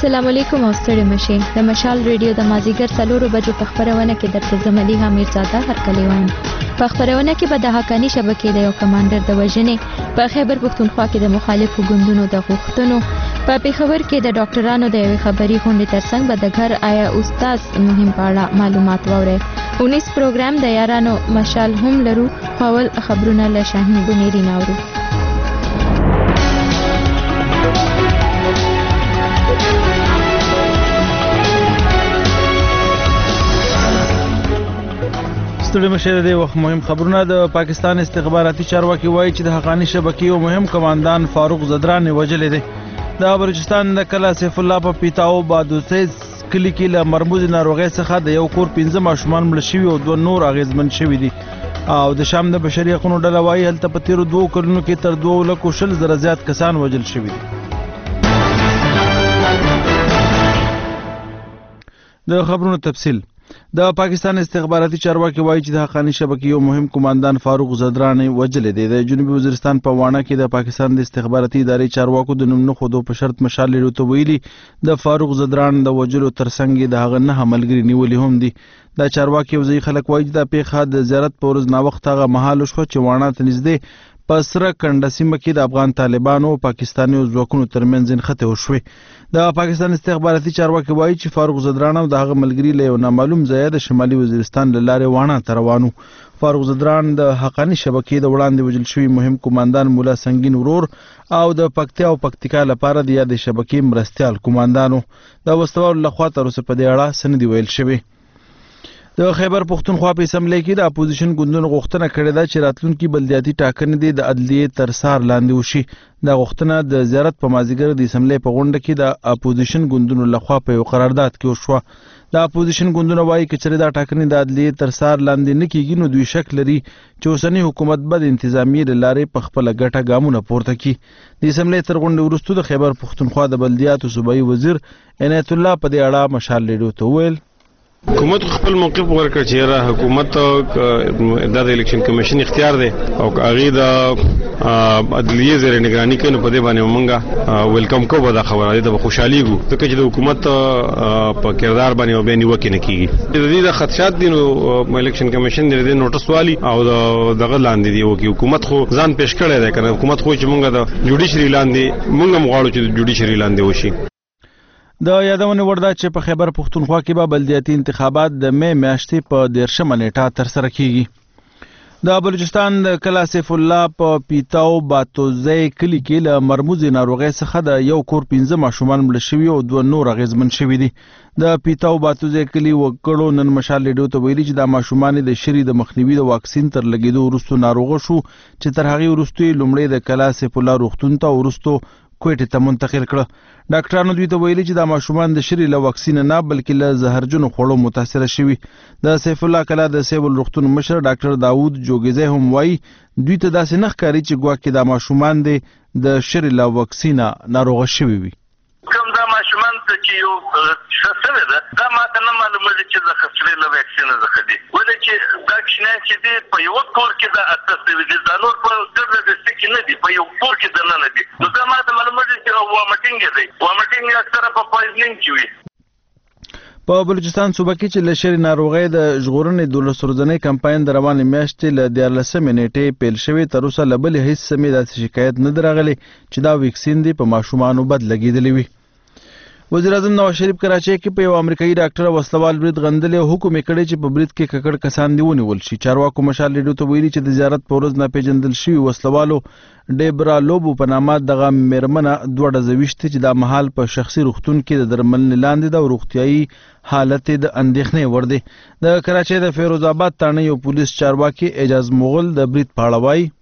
السلام علیکم او ستړي مشي د مشال ریډیو د مازیګر 4 بجو په خبرونه کې درته زملي حمید زاده هرکلی وایم. په خبرونه کې به د حقانی شبکې د یو کمانډر د وژنې په خیبر پښتونخوا کې د مخالفو ګوندونو د غوښتنو په پیښور کې د ډاکټرانو د یوې خبري غونډې ترڅنګ به د گھر آیا استاد مهم په اړه معلومات واورئ. 19 پروګرام د یارانو مشال هم لرو. اول خبرونه له شاهین بنيري ناورو. ستړي مشه د وخت مهم خبرونه. د پاکستان استخباراتي چارواکي وایي چې د حقانی شبکې یو مهم کمانډان فاروق زدران وژل دي. د بلوچستان د کلا سیف الله په پیتاو بادوسیز کلی کې له مرموز ناروغي څخه د یو کور 15 ماشومان مړ شوي او 2 نور اغیزمن شوي دي. او د شام د بشري حقوقو ډله وایي هلته په تیرو 2 کلونو کې تر 2,20,000 زیات کسان وژل شوي دي. د خبرونو تفصیل. د پاکستان استخباراتي چارواکي وایي چې د حقانی شبکې یو مهم کمانډان فاروق زدران وژل دی. د جنوبي وزیرستان په وانه کې د پاکستان د استخباراتي ادارې چارواکو د نوم نه خودو په شرط مشال لري ته ویلي د فاروق زدران د وژلو ترڅنګ د هغه نه ملګری نیولې هم دي. دا چارواکي وزي خلک وایي چې د پیښه د زیارت په ورځ نا وخت هغه مهال شو چې وانه ته نږدې په سره کنډه سیمه کې د افغان طالبانو او پاکستاني ځواکونو ترمنځ نښتې وشوې. د پاکستان استخباراتي چارواکي وایي چې فاروق زدران او د هغه ملګري له یو نامعلوم ځای د شمالي وزیرستان له لارې وانه ته روانو. فاروق زدران د حقانی شبکې د وړاندې وژل شوي مهم کمانډان مولا سنگین ورور او د پکتیا او پکتیکا لپاره د یاد شبکې مرستيال کمانډانو. د وسوال لخوا تر اوسه په دې اړه سند ویل شوی. د خیبر پښتونخوا په اسمبلی کې د اپوزیشن ګوندونو غوښتنه کړې ده چې راتلونکي بلدیاتي ټاکنې د عدلیې تر سار لاندې وشي. دا غوښتنه د زیارت په مازیګر د اسمبلی په غونډه کې د اپوزیشن ګوندونو لخوا په یو قرارداد کې وشوه. د اپوزیشن ګوندونو وایي چې چېرې دا ټاکنې د عدلیې تر سار لاندې نه کیږي نو دوی شک لري چې اوسنی حکومت به د انتظامی لارې په خپل ګټه ګامونه پورته کړي. د اسمبلی تر غونډې وروسته د خیبر پښتونخوا د بلدیاتو صوبایي وزیر عنایت الله په دې اړه مشال ریډیو ته وویل حکومت خپل موقف ورکړ چې را حکومت د الیکشن کمیشن اختیار دی او هغه د عدلیه زیر نگرانی کوي په دې باندې مونږه ویلکم کوو. دا خبره ده خوشحالي ګو ځکه چې د حکومت په کردار باندې او بینی وکړي نه کیږي. د دې د خدشات دي نو الیکشن کمیشن د نوټس والی او دغه لاندې دی او چې حکومت خو ځان پیش کړی دی کنه حکومت خو چې مونږه د جوډیشري لاندې مونږ مغواړو چې جوډیشري لاندې وشي. د یادونه ورده چې په خیبر پښتونخوا کې به بلدیاتي انتخابات د می میاشتې په 13 نیټه ترسره کیږي. د بلوچستان د کلا سیف الله په پیتاو باتوزی کلی کې له مرموز ناروغي څخه د یو کور 15 ماشومان مړ شوي او 2 نور اغیزمن شوي دي. د پیتاو باتوزی کلی وګړو نن مشال ریډیو ته ویلي چې د ماشومان د شری د مخنیوي د واکسین تر لګیدو وروسته ناروغه شو چې تر هغه وروسته لومړی د کلا سیف الله روغتون ته ورسته کوټه ته منتقل کړه. ډاکټرانو دوی ته ویلي چې د ماشومان د شری له واکسین نه بلکې له زهرجنو خوړو متاثر شوي. د سیف الله کلا د سیول روغتون مشر ډاکټر داوود جوګیزی هم وایي دوی ته داسې نه ښکاري چې ګواکې د ماشومان د شری له واکسین ناروغه شوي وي. کوم دا ماشومان ته چې یو څه ده دا ماته نه معلومه ده چې د خسرې له واکسین څخه دي ولې چې دا کښنه چې دي په یو کور کې د اته دي د نور په ډېر د سکه نه دي په یو کور کې د نه دي نو دا ماته معلومه ده چې وامټینګ دی وامټینګ اکثره په پویزنینګ کې وي. په بلوچستان صوبه کې چې له شری ناروغۍ د ژغورنې 12 ورځنی کمپاین د روانې میاشتې له 14 نیټې پیل شوی تر اوسه له بلې هیڅ سمې داسې شکایت نه درغلی چې دا ویکسین دی په ماشومانو بد لګېدلی وي. وزیر اعظم نواز شریف کراچۍ کې په یو امریکایي ډاکټر وسلوال برید غندلې او حکم یې کړی چې په برید کې ککړ کسان دی ونیول شي. چارواکو مشال ریډیو ته ویلي چې د زیارت په ورځ ناپېژندل شوي وسلوالو ډیبرا لوبو په نامه دغه میرمنه 2 ډزې ویشتې چې دا مهال په شخصي روغتون کې د درملنې لاندې ده او روغتیایي حالت د اندېښنې وړ دی. د کراچۍ د فیروز آباد تاڼۍ یو پولیس چارواکي اعجاز مغل د برید په اړه وایي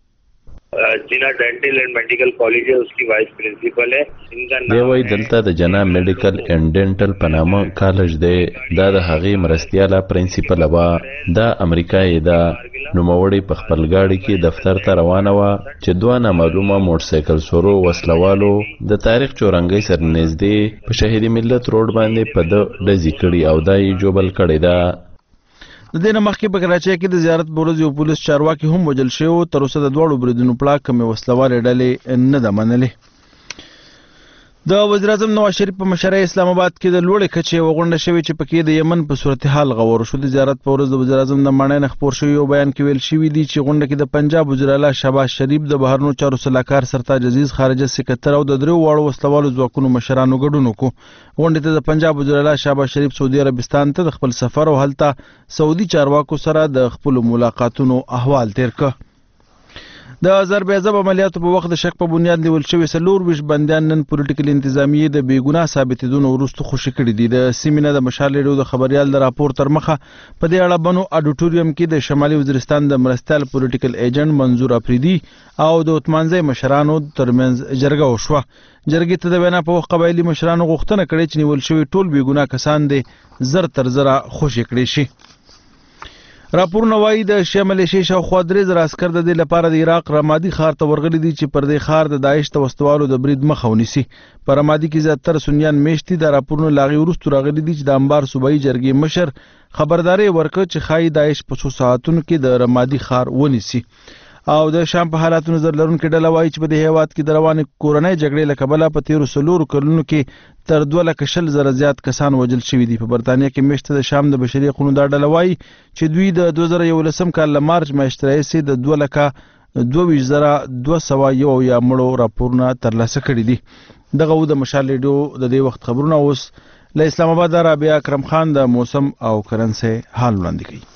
جنا ډینټل اینڈ میډیکل کالج ہے اس کی وائس پرنسپل ہے. دی وای دلته د جنا میډیکل اینڈ ډینټل په نامه کالج دی. دا د هغې مرستیاله پرنسپل وه. دا امریکایي ده. نوموړی په خپل ګاډي کې دفتر ته روانه وه چې 2 نامعلومه موټرسایکل سورو وسلوالو د تاریخ چورنګۍ سره نږدې په شهیدي ملت روډ باندې په ده ډزې کړي او دا یې جوبل کړې ده. د دې نه مخکې په کراچۍ کې د زیارت په ورځ یو پولیس چارواکي هم وژل شوی و. تر اوسه د 2 بریدونو پړه کومې وسلوالې ډلې نه ده منلې. د وزیر اعظم نواز شریف په مشرۍ اسلام آباد کې د لوړې کچې وغونډه شوې چې پکې د یمن په صورتحال غور شو. د زیارت په ورځ د وزیر اعظم د ماڼۍ نه خپور شوي یو بیان کې ویل شوي دي چې غونډه کې د پنجاب وزیر اعلی شهباز شریف، د بهرنیو چارو سلاکار سرتاج عزیز، خارجه سکرټر او د دریو واړو وسلوالو ځواکونو مشرانو ګډون وکړو. غونډې ته د پنجاب وزیر اعلی شهباز شریف سعودي عربستان ته د خپل سفر او هلته سعودي چارواکو سره د خپل ملاقاتونو احوال تیر کړ. د ضرب عملیاتو په وخت د شک په بنیاد نیول شوي 24 بندیان نن پولیټیکل انتظامیې د بیګناه ثابتېدو وروسته خوشي کړي دي. د سیمې نه د مشال ریډیو د خبریال د راپور تر مخه په دې اړه بنو اډیټوریم کې د شمالي وزیرستان د مرستیال پولیټیکل ایجنټ منظور افریدي او د عثمانزی مشرانو ترمنځ جرګه وشوه. جرګې ته د وینا په وخت قبایلي مشرانو غوښتنه کړې چې نیول شوي ټول بیګناه کسان دې زر تر زره خوشي کړي شي. راپورونه وایي د شیعه ملیشې شاوخوا 3000 عسکر د دې لپاره د عراق رمادي ښار ته ورغلي دي چې پر دې ښار د داعش د وسوالو د برید مخه ونیسي. په رمادي کې زیاتره سنیان میشت دي. د راپورونو لاغي وروسته راغلي دي چې د انبار صوبایي جرګې مشر خبرداري ورکړه چې ښایي داعش په 100 ساعتونو کې د رمادي ښار ونیسي. او د شام په حالاتو نظر لرونکي ډله وایي چې په دې هیواد کې د روانې کورنۍ جګړې له کبله په تیرو 4 کلونو کې تر 2,20,000 زیات کسان وژل شوي دي. په برتانیا کې میشته د شام د بشري حقوقو دا ډله وایي چې دوی د 2011 کال له مارچ میاشتې راهیسې د 2,22,201 مړو راپورونه ترلاسه کړي دي. دغه و د مشال ریډیو د دې وخت خبرونه. اوس له اسلام آباد رابعه اکرم خان د موسم او کرنسي حال وړاندې کوي.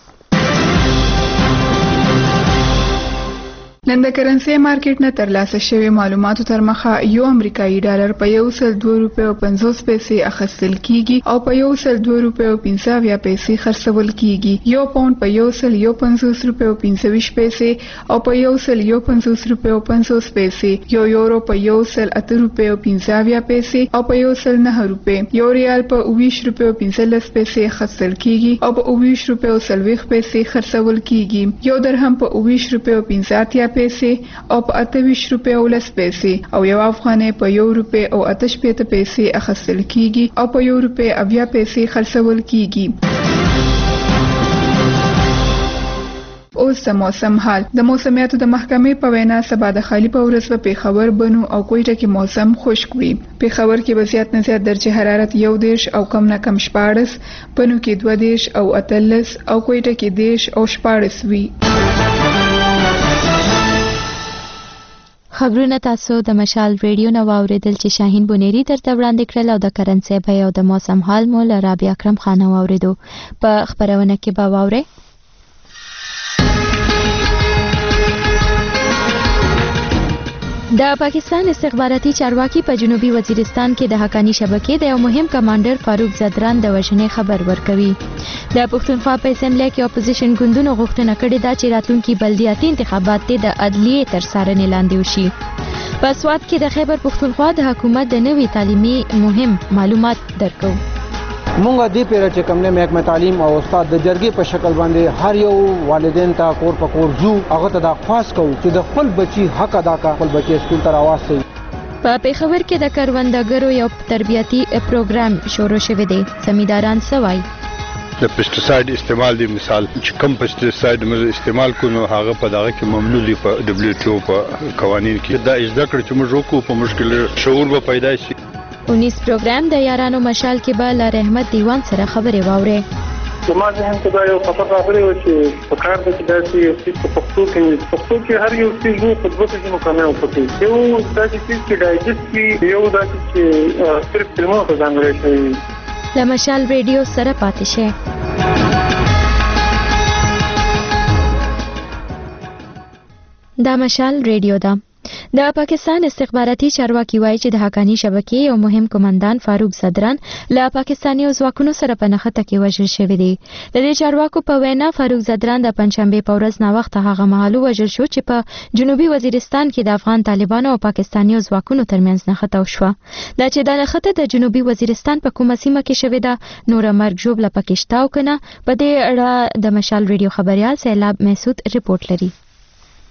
نن د کرنسي مارکیټ نه ترلاسه شوی معلوماتو تر مخه یو امریکایي ډالر په 102.50 روپیو اخیستل کیږي او په 102.50 روپیو خرڅول کیږي. یو پاوند په 150 روپیو 25 پیسې او په 150 روپیو 50 پیسې، یو یورو په 108 روپیو 50 پیسې او په 109 روپیو، یو ریال په 20 روپیو 15 پیسې خرڅول کیږي او په 20 روپیو 40 پیسې خرڅول کیږي. یو درهم په 20 روپیو 50 پیسې او په 28 روپیو 10 پیسې او یو افغانۍ په 1 روپۍ او 88 پیسې اخیستل کیږي او په 1 روپۍ 80 پیسې خرڅول کیږي. اوس د موسم حال. د موسمیاتو د محکمې په وینا سبا د خالی په ورځ په پیښور، بنو او کوټه کې موسم خشک وي. پیښور کې به زیات نه زیات درجه حرارت 1 او کم نه کم 14، بنو کې 2 او 13 او کوټه کې 10 او 14 وي. خبرونه تاسو د مشال ریډیو نو اوریدل چې شاهین بونیری درته وړاندې کړل او د کرنسي په او د موسم حال مو له رابعه اکرم خان اوریدو. په خبرونه کې به واورئ د پاکستان استخباراتي چارواکي په جنوبي وزیرستان کې د حقانی شبکې د یو مهم کمانډر فاروق زدران د وژنې خبر ورکوي. د پښتونخوا په اسمبلی کې اپوزیشن ګوندونو غوښتنه کړې ده چې راتلونکي بلدیاتي انتخابات د عدلیې تر څارنې لاندې وشي. په سوات کې د خیبر پښتونخوا د حکومت د نوي تعلیمي مهم معلومات درکو. مونږه دې پیره چې کوم نه محکمه تعلیم او استاد د جرګې په شکل باندې هر یو والدین ته کور په کور زو هغه ته د خاص کو چې د خپل بچي حق ادا کا، خپل بچي سکول ته راوستي. په پیښور کې د کروندګرو یو تربیتی پروګرام شروع شوی دی. زمینداران سوای د پیسټیساید استعمال دی، مثال چې کم پیسټیساید موږ استعمال کوو هغه په دغه کې ممنوع دی په WTO په قوانین کې. دا ځکه چې موږ وکړو په مشکل شعور به پیدا شي. 19 پروګرام د یارانو مشال کې به لار احمد دیوان سره خبرې واوري. زما ذهن کې دا یو خبر راغلی و چې په کار د داسې یو څه په پښتو کې هر یو څه په دوه ځینو کارونه وکړي. یو داسې څه چې ډایجست وي، یو داسې چې صرف فلمونو ته ځانګړی شوی وي. له مشال ریډیو سره پاتې شئ. دا مشال ریډیو ده. د پاکستان استخباراتي چارواکي وایي چې د حقانی شبکې یو مهم کمانډان فاروق زدران له پاکستاني ځواکونو سره په نښته کې وژل شوی دی. د دې چارواکو په وینا فاروق زدران د پنځشنبه په ورځ ناوخته هغه مهال وژل شو چې په جنوبي وزیرستان کې د افغان طالبانو او پاکستاني ځواکونو ترمنځ نښته وشوه. دا چې د نښته د جنوبي وزیرستان په کومه سیمه کې شوې ده، نور مرګ ژوبله پکې شته او کنه. په دې اړه د مشال ریډیو خبريال سیلاب محسود رپورټ لري.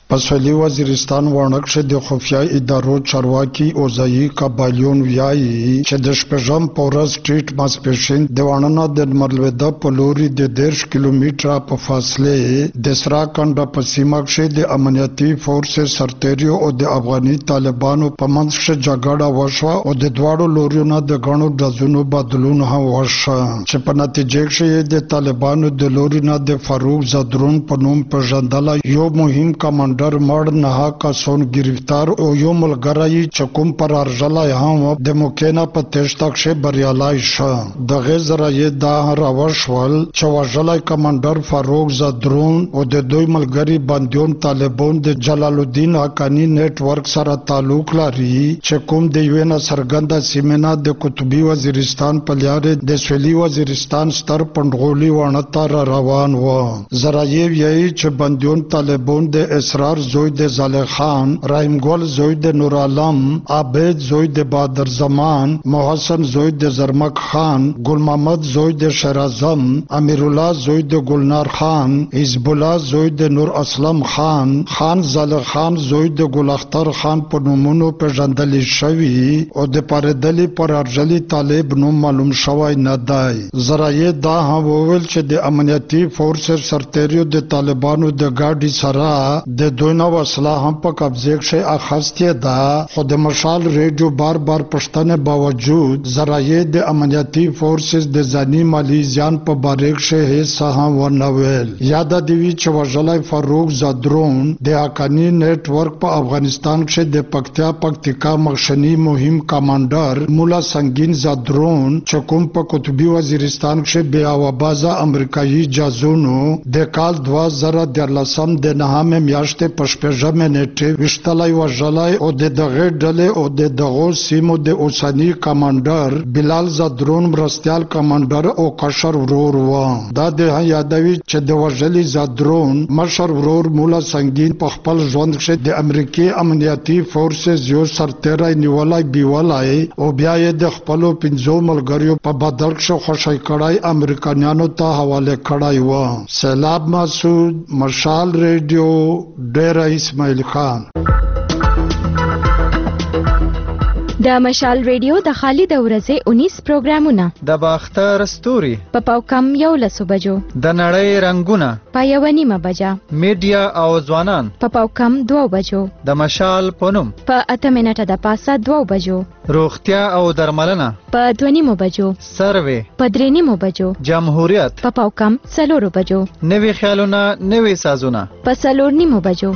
په سویلي وزیرستان وانکشه د خفیه ادارو چارواکي اوزایي قبایلیون ویایي چې د شپږم په ورځ ټریټ ماسپښین د وانه د مرلوده په لوري د 10 کیلومتره په فاصله د سرا کنډه په سیمه کې د امنیتي فورسز سرتیریو او د افغاني طالبانو په منځ کې جګړه وشوه او د دواړو لوريونو د غنو ډزونو بدلون هم وشو چې په نتیجه کې د طالبانو د لوري د فاروق زدرون په نوم پیژندل یو مهم کمانډر مړ نه کسان گرفتار او یو ملګری چې کوم پر ارجلای هم د موکینا په تشتاک شه بریالای شو د غزرای دا راوشول چې وژلای کمانډر فاروق زدرون او د دوی ملګری بندیون طالبان د جلال الدین حقانی نت ورک سره تعلق لري چې کوم د یونا سرګنده سیمنا د قطبی وزیرستان په لارې د سویلي وزیرستان ستر پندغولي ونه تر روان و زرایب یی چې بندیون طالبان د اسرار زوی د زالح خان رحیم ګل زوی د نور عالم عابد زوی د بادر زمان محسن زوی د زرمک خان ګل محمد زوی د شیر اعظم امیر الله زوی د گلنار خان حزب الله زوی د نور اسلم خان زالح خان زوی د ګل اختر خان په نومونو پیژندل شوی او د پردلی پر ارجلی طالب نوم معلوم شوی نه دی زرایع دا هم وویل چې د امنیتي فورسز سرتیریو د طالبانو د ګاډي سره د دوی نو وسله هم په قبضه کې اخستې ده خو د مشال ریډیو بار پښتنه باوجود زرایع د امنیتي فورسز د ځاني مالی ځان په باریک کې هیڅ هم ورنویل یاد دی چې وژلای فاروق زدرون د حقانی نت ورک په افغانستان کې د پکتیکا مخشنی مهم کمانډر مولا سنگین زدرون چې کوم په قطبی وزیرستان کې بیا وبازه امریکایي جازونو د کال 2013 د نهمه میاشتې پشپژمه نیټه وشتلای وژلای او د دغه ډلې او د دغه سیمو د اوسنی کمانډر بلال زدرون مرستيال کمانډر او قشر ورور و دا د یادوي چې د وژلي زدرون مشر ورور مولا سنگین په خپل ژوند کې د امریکای امنیتي فورسز یو سرتیری نیولای بیولای او بیا یې د خپل 15 ملګریو په بدل کې خوشی کړای امریکایانو ته حواله کړای و سیلاب مسعود مشال ریډیو ډیر اسماعیل خان د مشال ریډیو د خالد ورځې 19 پروګرامونه د باختر ستوري په پاوکم 11 بجو د نړۍ رنگونه په 1:30 بجا میډیا او ځوانان په پاوکم 2 بجو د مشال پونم په 8 منټه د پاسه 2 بجو روغتیا او درملنه په 2:30 بجو سروي په 3:30 بجو جمهوریت په پاوکم 4 بجو نوي خیالونه نوي سازونه په 4:30 بجو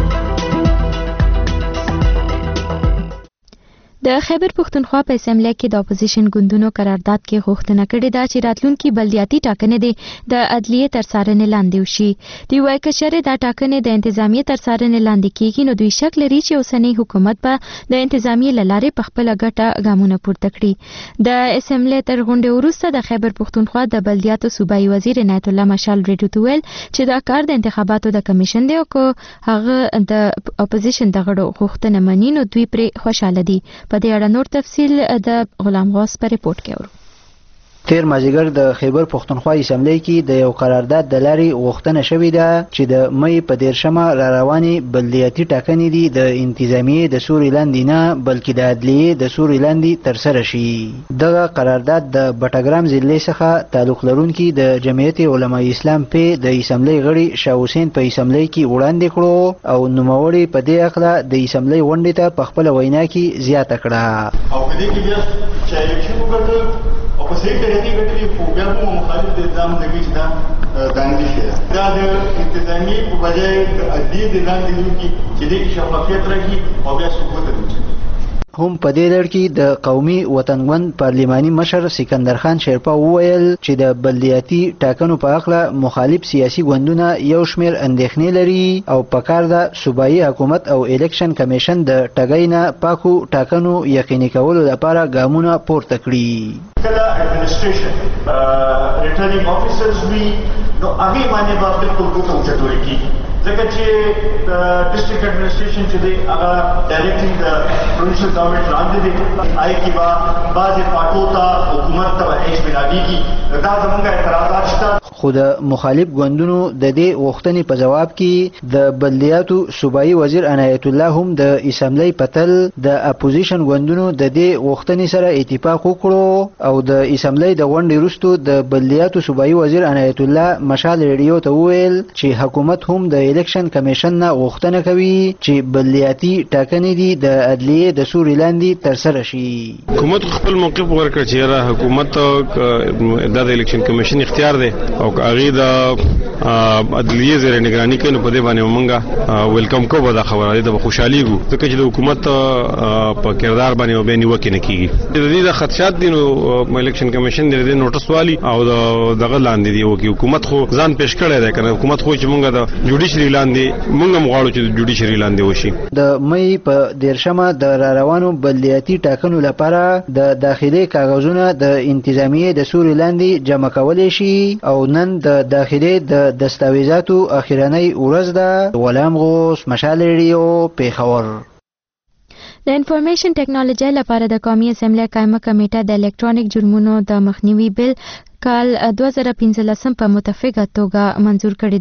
د خیبر پښتونخوا په اسمبلی کې د اپوزیشن ګوندونو قرارداد کې غوښتنه کړې ده چې راتلونکي بلدیاتي ټاکنې د عدلیې تر څارنې لاندې وشي دوی وایي که چېرې دا ټاکنې د انتظامیې تر څارنې لاندې کېږي نو دوی شک لري چې اوسنی حکومت به د انتظامیې له لارې په خپله ګټه ګامونه پورته کړي د اسمبلی تر غونډې وروسته د خیبر پښتونخوا د بلدیاتو صوبایي وزیر عنایت الله مشال ریډیو ته ویل چې دا کار د انتخاباتو د کمیشن دی او که هغه د اپوزیشن د غړو غوښتنه مني نو دوی پرې خوشاله دي په دې اړه نور تفصیل د غلام غوث په ریپورت کې اورو تیر مازیګر د خیبر پښتونخوا اسمبلی کې د یو قرارداد د لارې غوښتنه شوې ده چې د مې په 13 را روانې بلدیاتي ټاکنې دي د انتظامیې د سوري لاندې نه بلکې د عدلیې د سوري لاندې ترسره شي دغه قرارداد د بټګرام ضلع څخه تعلق لرونکي د جمعیت علماء اسلام په د اسمبلی غړي شاه حسین په اسمبلی کې وړاندې کړو او نوموړي په دې اخله د اسمبلی غونډې ته په خپل وینا کې زیاته کړه او په دې کې بیا چې یو وګړي او په صحیح طریقې ګټلې خو بیا هم مخالف د نظام لګي چې دا دانګي شي دا د انتظامی په بجای د عدلیې د لاندې یو کې چې د شفافیت راځي او بیا ثبوت راځي هم په دې لړ کې د قومي وطنګوند پارلماني مشر سکندر خان شیرپا وویل چې د بلدیاتي ټاکنو په اړه مخالف سیاسي ګوندونه یو شمېر اندېښنې لري او په کار ده صوبایي حکومت او الیکشن کمیشن د ټګۍ نه پاکو ټاکنو یقیني کولو لپاره ګامونه پورته کړي کله اډمنسټریشن ریټرنینګ افیسرز وی نو هغه باندې به بالکل ګوتو چټوري کیږي ځکه چې ډیسټریکټ اډمنسټریشن چې دی هغه ډایرکټلی د پروینشل ګورنمنت لاندې دی آی کی با بعضې پاټو ته حکومت ته هیڅ بناویږي دا زموږ اعتراضات شته خو د مخالف ګوندونو د دې غوښتنې په جواب کې د بلدیاتو صوبایي وزیر عنایت الله هم د اسمبلی پتل د اپوزیشن ګوندونو د دې غوښتنې سره اتفاق وکړو او د اسمبلی د غونډې وروسته د بلدیاتو صوبایي وزیر عنایت الله مشال ریډیو ته وویل چې حکومت هم د الیکشن کمیشن نه غوښتنه کوي چې بلدیاتي ټاکنې دي د عدلیې د سوري لاندې ترسره شي. حکومت خپل موقف ورکړ چې حکومت د الیکشن کمیشن اختیار دی او هغه د عدلیې زیر نگرانی کوي نو په دې باندې مونږه ویلکم کوو دا خبره ده خوشحالي ګو ځکه چې د حکومت په کردار باندې او باندې وکینه کیږي د دې د خدشات دي نو الیکشن کمیشن د دې نوټس والی او دغه لاندې دی او کی حکومت خو ځان پیش کړی دی کنه حکومت خو چې مونږه د جوډیشري لاندې مونږه مغواړو چې د جوډیشري لاندې وشي. د مې په 13مه د روانو بلدیاتي ټاکنو لپاره د داخلي کاغذونو د انتظامیه د سوري لاندې جمع کولای شي او نن د داخلي د دستاویزاتو اخیرنۍ ورځ ده. غلام غوث، مشال ریډیو، پیښور. د انفارمیشن ټیکنالوژي لپاره د قومي اسمبلی قائمه کمیټه د الکترونیک جرمونو د مخنیوي بل کال 2015 په متفقه توګه منزور کړی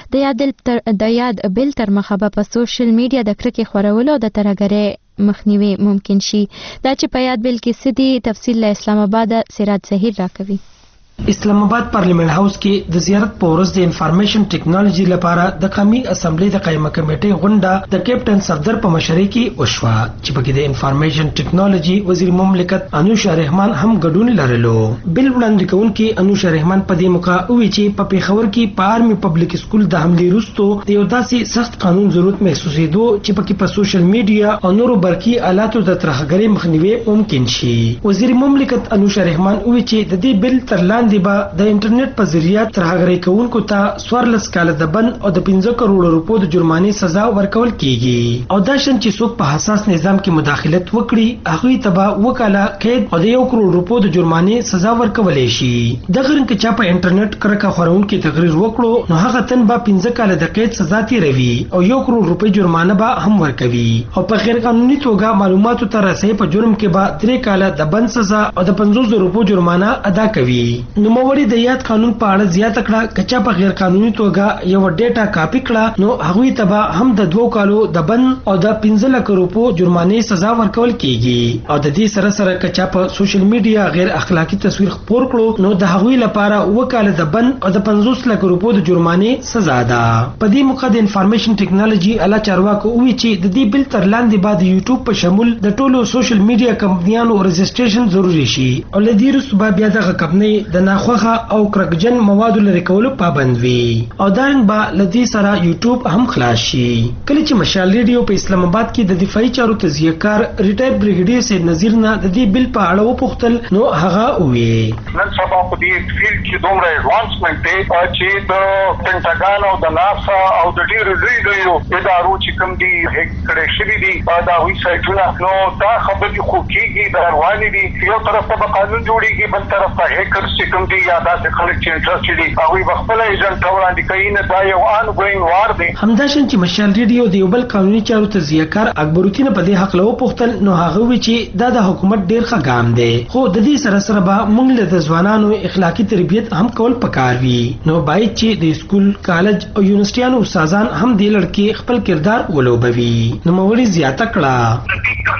دی. د یاد بل تر مخه په سوشل میډیا د کرکې خورولو د ترهګرۍ مخنیوي ممکن شي. دا چې په یاد بل کې سدي تفصیل له اسلام آباد سراج ظهیر راکوي. اسلام آباد پارلیمنت هاوس کې د زیارت په ورځ د انفارمیشن ټیکنالوژي لپاره د قومي اسمبلی د قائمه کمیټې غونډه د کیپټن صفدر په مشرۍ کې وشوه چې پکې د انفارمیشن ټیکنالوژي وزیر مملکت انوشا رحمان هم ګډون لرلو. بل وړاندې کوونکي انوشا رحمان په دې موقع وی چې په پیښور کې په آرمي پبلک سکول د حملې وروسته د یو داسې سخت قانون ضرورت محسوسېدو چې پکې په سوشل میډیا او نورو برقي آلاتو د ترهګرۍ مخنیوي ممکن شي. وزیر مملکت انوشا رحمان وی چې د دې بل تر لاندې د انټرنیټ په ذریعہ ترهګرۍ کوونکو ته 14 کاله د بند او د 15 کروڑ روپو د جرمانې سزا ورکول کیږي او دا شان چې څوک په حساس نظام کې مداخلت وکړي هغه ته به وکاله قید او د 1 کروڑ روپو د جرمانې سزا ورکول شي. د غرن کې چا په انټرنیټ کرکه خورونکو تقریر وکړو نو هغه تن به 15 کاله د قید سزا تیروي او 1 کروڑ روپۍ جرمانه به هم ورکوي او په غیر قانوني توګه معلوماتو ته رسۍ په جرم کې به 3 کاله د بند سزا او د 500 روپو جرمانه ادا کوي. نوموړي د یاد قانون په اړه زیاته کړه کچا په غیر قانوني توګه یو ډیټا کاپی کړه نو هغه ته به هم د 2 کالو د بند او د 15 لک روپو جرمانې سزا ورکول کیږي او د دې سره سره کچا په سوشل میډیا غیر اخلاقی تصویر خپور کړو نو د هغه لپاره وکاله د بند او د 50 لک روپو د جرمانې سزا ده. په دې موقع د انفارمیشن ټیکنالوژي اعلی چارواکو وی چې د دې بل تر لاندې بعد یوټیوب په شمول د ټولو سوشل میډیا کمپنیانو رجسټریشن ضروری شي او لدی رسوبه بیا د کمپنی د ناخوخه او کرکجن موادو لري کولو پابند وي او دارنګ با لدی سره یوټیوب هم خلاص شي. کله چې مشال ریډیو په اسلام آباد کې د دفاعي چارو تجزیه کار ریټایر بریګیډیر سید نذیر نه د دې بل په اړه وپوښتل نو هغه وی نن سبا په دې فیلډ کې دومره ایڈوانسمنت دی چې د پینټاګان او د ناسا او د ډیرو لویو ادارو چې کوم دي هیک کړي شوی دي دا وی سایټونه نو دا خبرې خو کېږي دا روانې دي یو طرف ته قانون جوړیږي بل طرف ته هیکرز چې کوم دي یا داسې خلک چې انټرسټ دي هغه خپل ایجنټ وړاندې کوي نه دا یو آن ګوینګ وار دی. همداشان چې مشال ریډیو د یو بل قانوني چارو تجزیه کار اکبر الدین په دې حق له وپوښتل نو هغه وی چې دا د حکومت ډیر ښه ګام دی خو د دې سره سره به موږ له ځوانانو اخلاقی تربیت هم کول پکار وي نو باید چې د سکول کالج او یونیورسيټانو استادان هم د لړکې خپل کردار ولوبوي. نو موري زیاته کړه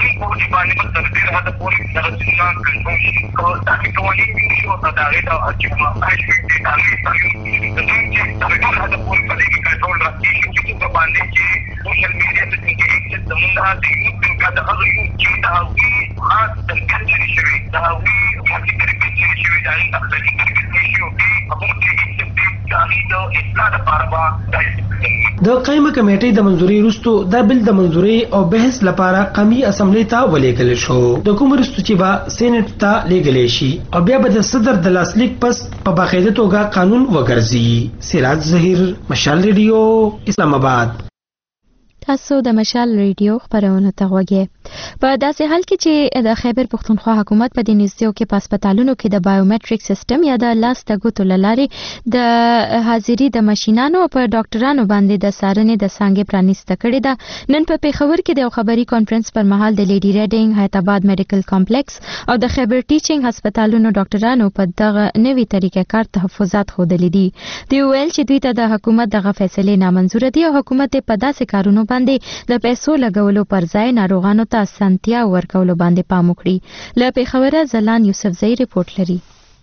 د قائمه کمیټې د منځوري وروسته د بل د منځوري او بحث لپاره قومي اسمبلی ته ولېږل شو. د کوم وروسته چې به سېنات ته لېږل شي او بیا به د صدر د لاسلیک پس په باقاعده توګه قانون وګرځي. سراج ظهیر، مشال ریډیو، اسلام آباد. تاسو د مشال ریډیو خبرونه ته غوږی په داسې حال کې چې د خیبر پښتونخوا حکومت په دې نږدې کې په هسپتالونو کې د بایومټریک سیستم یا د لاس د ګوتو لارې د حاضری د ماشينانو په ډاکټرانو باندې د سارنې د څنګه پرانیسته کړې ده نن په پیښور کې د خبري کانفرنس پر مهال د لیډي ریډینګ حیدرآباد میډیکل کمپلیکس او د خیبر ټیچینګ هسپتالونو ډاکټرانو په دغه نوي طریقې کار تحفظات خوده لیدي دی ویل چې دوی ته د حکومت دغه فیصله نامنظور دي او حکومت په داسې کارونو باندې د پیسو لګولو پر ځای ناروغانو ته اسانتیا ورکولو باندې پام وکړي له پیښوره زلان یوسفزئی ریپورت لري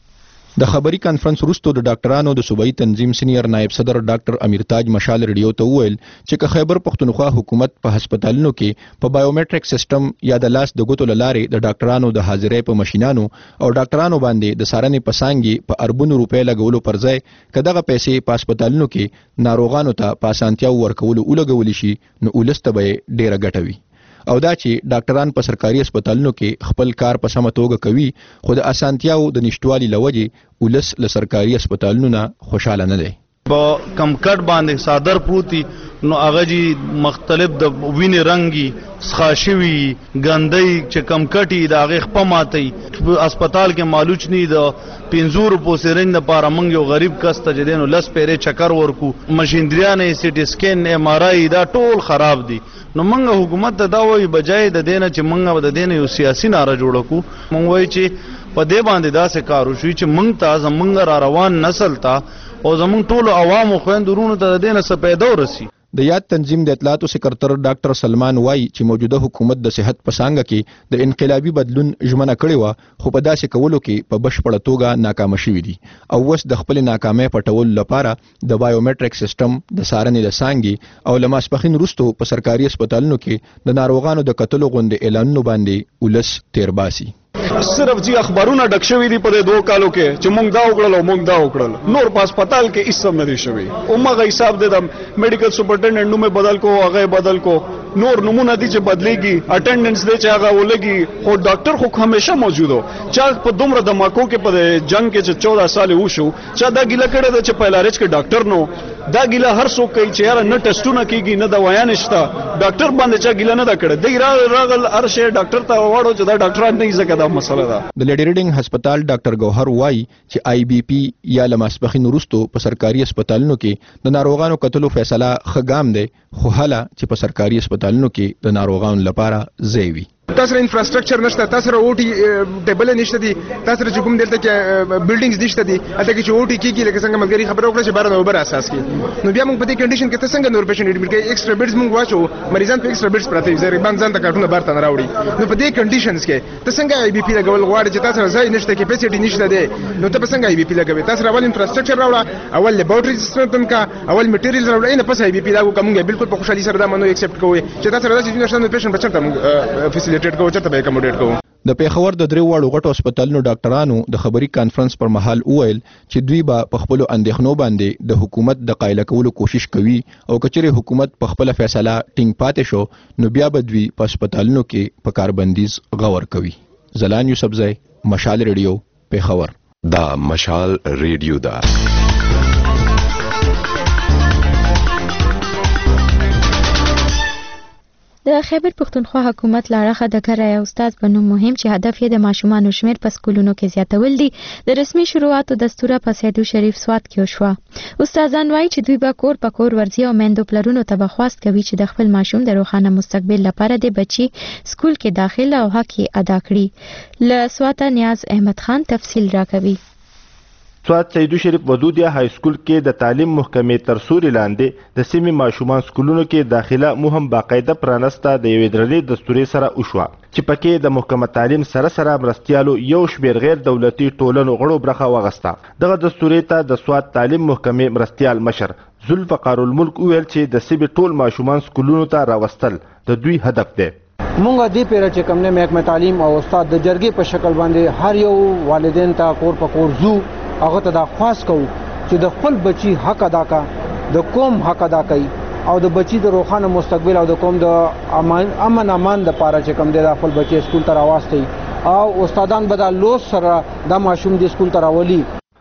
د خبري کانفرنس وروسته د ډاکټرانو د صوبایي تنظیم سینیئر نائب صدر ډاکټر امیرتاج مشال ریډیو ته وویل چې که خیبر پښتونخوا حکومت په هسپتالونو کې په بایومټریک سیستم یا د لاس د ګوتو لارې د ډاکټرانو د حاضرۍ په ماشينانو او ډاکټرانو باندې د سارنې په څنګه په اربونو روپۍ لګولو پر ځای کداغه پیسې په هسپتالونو کې ناروغانو ته په اسانتیا ورکولو ولګول شي نو ولسته به ډیره ګټوي او دا چې ډاکټران په سرکاري هسپتالونو کې خپل کار په سمه توګه کوي خو د اسانتیاو د نشټوالي لوجې ولس له سرکاري هسپتالونو نه خوشاله نه دی په کمکټ باندې صادر پروتي نو هغه جی مختلف د وینې رنگي سخاشوي ګندۍ چې کمکټي د هغه خپماتي هسپتال کې معلوچ نه د 500 روپو سرنج د پاره منګ یو غریب کس ته جدينو لس پیره چکر ورکو ماشينریانه سی ټي سکین ام ار آی دا ټول خراب دي نو منګه حکومت ته دا وایي بجای د دینه چې منګه د دینه یو سیاسي ناره جوړ کو مونږ وایي چې په دې باندې دا څه کار وشي چې منګ ته زمونږ را روان نسل ته او زمونږ ټول عوامو خويندورونو ته د دینه څه پیدا ورسي د یاد تنظیم د اطلاعاتو سکرټر ډاکټر سلمان وای چې موجوده حکومت د صحت په څنګه کې د انقلابي بدلون ژمنه کړې و خو په داسې کولو کې په بشپړه توګه ناکام شوې دي او وس د خپل ناکامۍ پټول لپاره د بایومټریک سیستم د سارنې د څنګه او لماسپخین وروسته په سرکاري هسپتالونو کې د ناروغانو د قتل غونډې اعلانونو باندې ولس تیرباسي صرف جی اخبارونه ډک شوی دی په 2 کالو کې چې مونږ دا وکړل او مونږ دا وکړل نور په هسپتال کې هیڅ سم نه دی شوی او مغه حساب د میډیکل سپرنټنډنټ نوم بدل کو هغه بدل کو نور نمونه دي چې بدلېږي اټینډنس دی چې هغه ولګي خو ډاکټر خو همیشه موجود و چې په دومره دماکو کې په جنگ کې چې 14 سال وشو چې دا ګیله کړه د چې پهلارچ کې ډاکټر نو دا ګیله هر څوک کوي چې یاره نه ټیسټونه کیږي نه دوايان شته ډاکټر باندې چې ګیله نه دا کړه دی راغل ارشه ډاکټر ته واړو چې دا ډاکټران نه ځکه دا مسله ده د لیډي ریډینګ هسپتال ډاکټر ګوهر وای چې آی بي پی یا لماسپخین وروسته په سرکاري هسپتالونو کې د ناروغانو قتلو فیصله خګام دی خو هله چې په سرکاري هسپتالونو کې د ناروغانو لپاره ځای وي تاسو انفراستراکچر نشته تاسو اوټي ټیبل نشته دي تاسو چې کوم دلته کې بلډینګز نشته دي اته کې چې اوټي کیږي لکه څنګه ملګری خبره وکړه چې بار نو بر اساس کې نو بیا موږ په دې کنډیشن کې څنګه نور پیشنټ ایډمټ کې ایکسترا بیډز موږ واچو مریضان په ایکسترا بیډز پراته دي زری باندې ځان ته کارتونه بار ته نه راوړي نو په دې کنډیشنز کې ته څنګه آی بي پی لګول غواړي چې تاسو ځای نشته کې پیسې نشته دي نو ته څنګه آی بي پی لګوي تاسو اول انفراستراکچر راوړه اول لیبارټری سیستم کا اول میټیریالز راوړه نه پس آی بي پی لاګو کومه بالکل په خوشحالي سره دا منو ایکسپټ کوي چې تاسو راځي چې نشته پیشنټ بچته موږ فیسیلیټیټ کوو چې ته د پیښور د درې واړو غټو هسپتالونو ډاکټرانو د خبري کانفرنس پر مهال وویل چې دوی به په خپل اندېښنو باندې د حکومت د قایل کولو کوشش کوي او کچېره حکومت په خپل فیصله ټینګ پاتې شو نو بیا به دوی په هسپتالونو کې په کاربندیز غور کوي زلان یوسفزئی مشال ریډیو پیښور دا مشال ریډیو دا د خیبر پښتونخوا حکومت لاړه د کړای استاد په نوم مهم چې هدف یې د ماشومانو شمیر په سکولونو کې زیاتول دي د رسمي شروعاتو دستور په سیدو شریف سواد کې شو استادان وایي چې دوی به کور په کور ورځي او مندو پلرونو ته بخواست کوي چې د خپل ماشوم د روښانه مستقبل لپاره د بچي سکول کې داخله او حق ادا کړي له سواته نیاز احمد خان تفصیل راکوي سواد سیدو شریف ودودیا های سکول کې د تعلیم محکمې تر سوري لاندې د سیمې ماشومان سکولونو کې داخله مو هم باقاعده پرانسته د یوې درنې دستوري سره وشوه چې پکې د محکمه تعلیم سره مرستیالو یو شمېر غیر دولتي ټولنو غړو برخه واغسته دغه دستوري ته د سواد تعلیم محکمې مرستیال مشر ذوالفقار الملک ویل چې د سیمې ټول ماشومان سکولونو ته راوستل د دوی هدف دی مونږه دې پیره چې کوم نه محکمه تعلیم او استاد د جرګې په شکل باندې هر یو والدین ته کور په کور زو هغه ته دا خواست کوو چې د خپل بچي حق ادا کا د قوم حق ادا کوي او د بچي د روښانه مستقبل او د قوم د امن امان د پاره چې کوم د خپل بچي سکول ته راوستي او استادان به د لوس سره د ماشوم د سکول ته راولي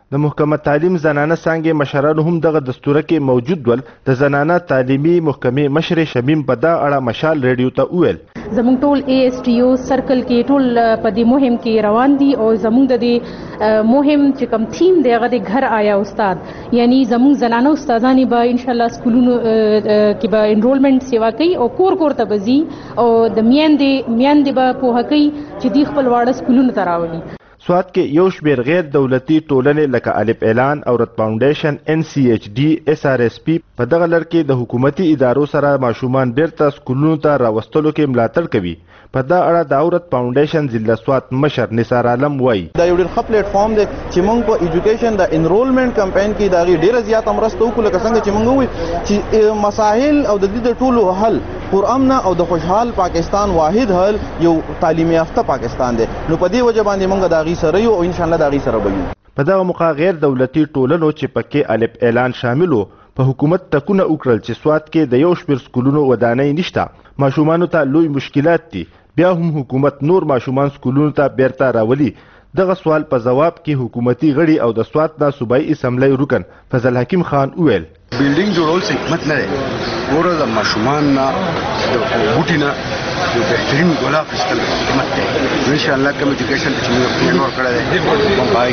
د محکمه تعلیم زنانه څانګې مشرانو هم دغه دستوره کې موجود ول. د زنانه تعلیمي محکمې مشر شمیم په دا اړه مشال ریډیو ته وویل زموږ ټول ASTU سرکل کې ټول په دې مهم کې روان دي او زموږ د دې مهم چې کوم تیم دی هغه د گھر آیا استاد یعنی زموږ زنانه استادانی به ان شاء الله سکولونو کې به انرولمنت سیوا کوي او کور کور ته بزي او د میاندې به په هکې چې دی خپل واړه سکولونو ته راولي. سوات کې یو شمېر غیر دولتي ټولنې لکه الف اعلان او رد فاونډیشن NCHD SRSP په دغه لړ کې د حکومتي ادارو سره ماشومان بیرته سکولونو ته راوستلو کې ملاتړ کوي. په دا اړه د اورت فاونډیشن ضلع سوات مشر نثار عالم وایي دا یو ډېر ښه پلیټ فارم دی چې موږ په ایجوکیشن د انرولمنٹ کمپاین کې د هغې ډېره زیاته مرسته وکړو لکه څنګه چې موږ ووایو چې مسایل او د دې د ټولو حل پرامن او د خوشحال پاکستان واحد حل یو تعلیم یافته پاکستان دی. نو په دې وجه باندې موږ د هغې سره یو او انشاءالله د هغې سره به یو. په دغه موقع غیر دولتي ټولنو چې پکې الف اعلان شامل په حکومت تکونه وکړل چې سوات کې د یو شمېر سکولونو ودانۍ نشته. ماشومانو ته لوی مشکلات دي. بیا هم حکومت نور ماشومان سکولونو ته بیرته راولي. دغه سوال په جواب کې حکومتي غړي او د سوات د صوبایي اسمبلی رکن فضل حکیم خان وویل بلډینګ جوړول څه حکمت نه دی ګوره د ماشومان نه د بوټي نه یو بهترین ګلاب ایستل حکمت دی. انشاءالله کوم ایجوکیشن چې موږ پلان ور کړی دی په پای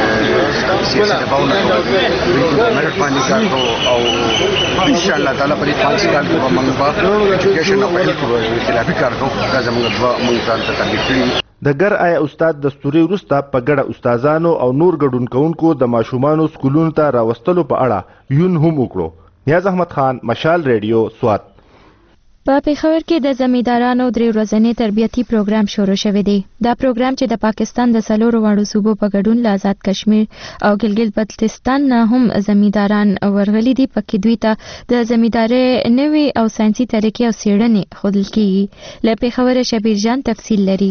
کې سیاسي دباو نه کوو میرټ باندې کار کوو او انشاءالله تعالی په دې 5 کال کې به موږ په ایجوکیشن او په خلافي کار کوو دا زموږ موږ ځان ته تربیت کړي. د ګر آیا استاد دستوري وروسته په ګډه استادانو او نور ګډون کوونکو د ماشومانو سکولونو ته راوستلو په اړه یون هم وکړو. نیاز احمد خان مشال ریډیو سوات. په پېښور کې د زمیندارانو 3 ورځنی تربیتي پروګرام شروع شوی دی. دا پروګرام چې د پاکستان د 4 واړو صوبو په ګډون له آزاد کشمیر او ګلګت بلتستان نه هم زمینداران ورغلي دي. پکې دوی ته د زمیندارۍ نوې او ساينسي طریقې او څېړنې ښودل کېږي. له پېښوره شبیر جان تفصیل لري.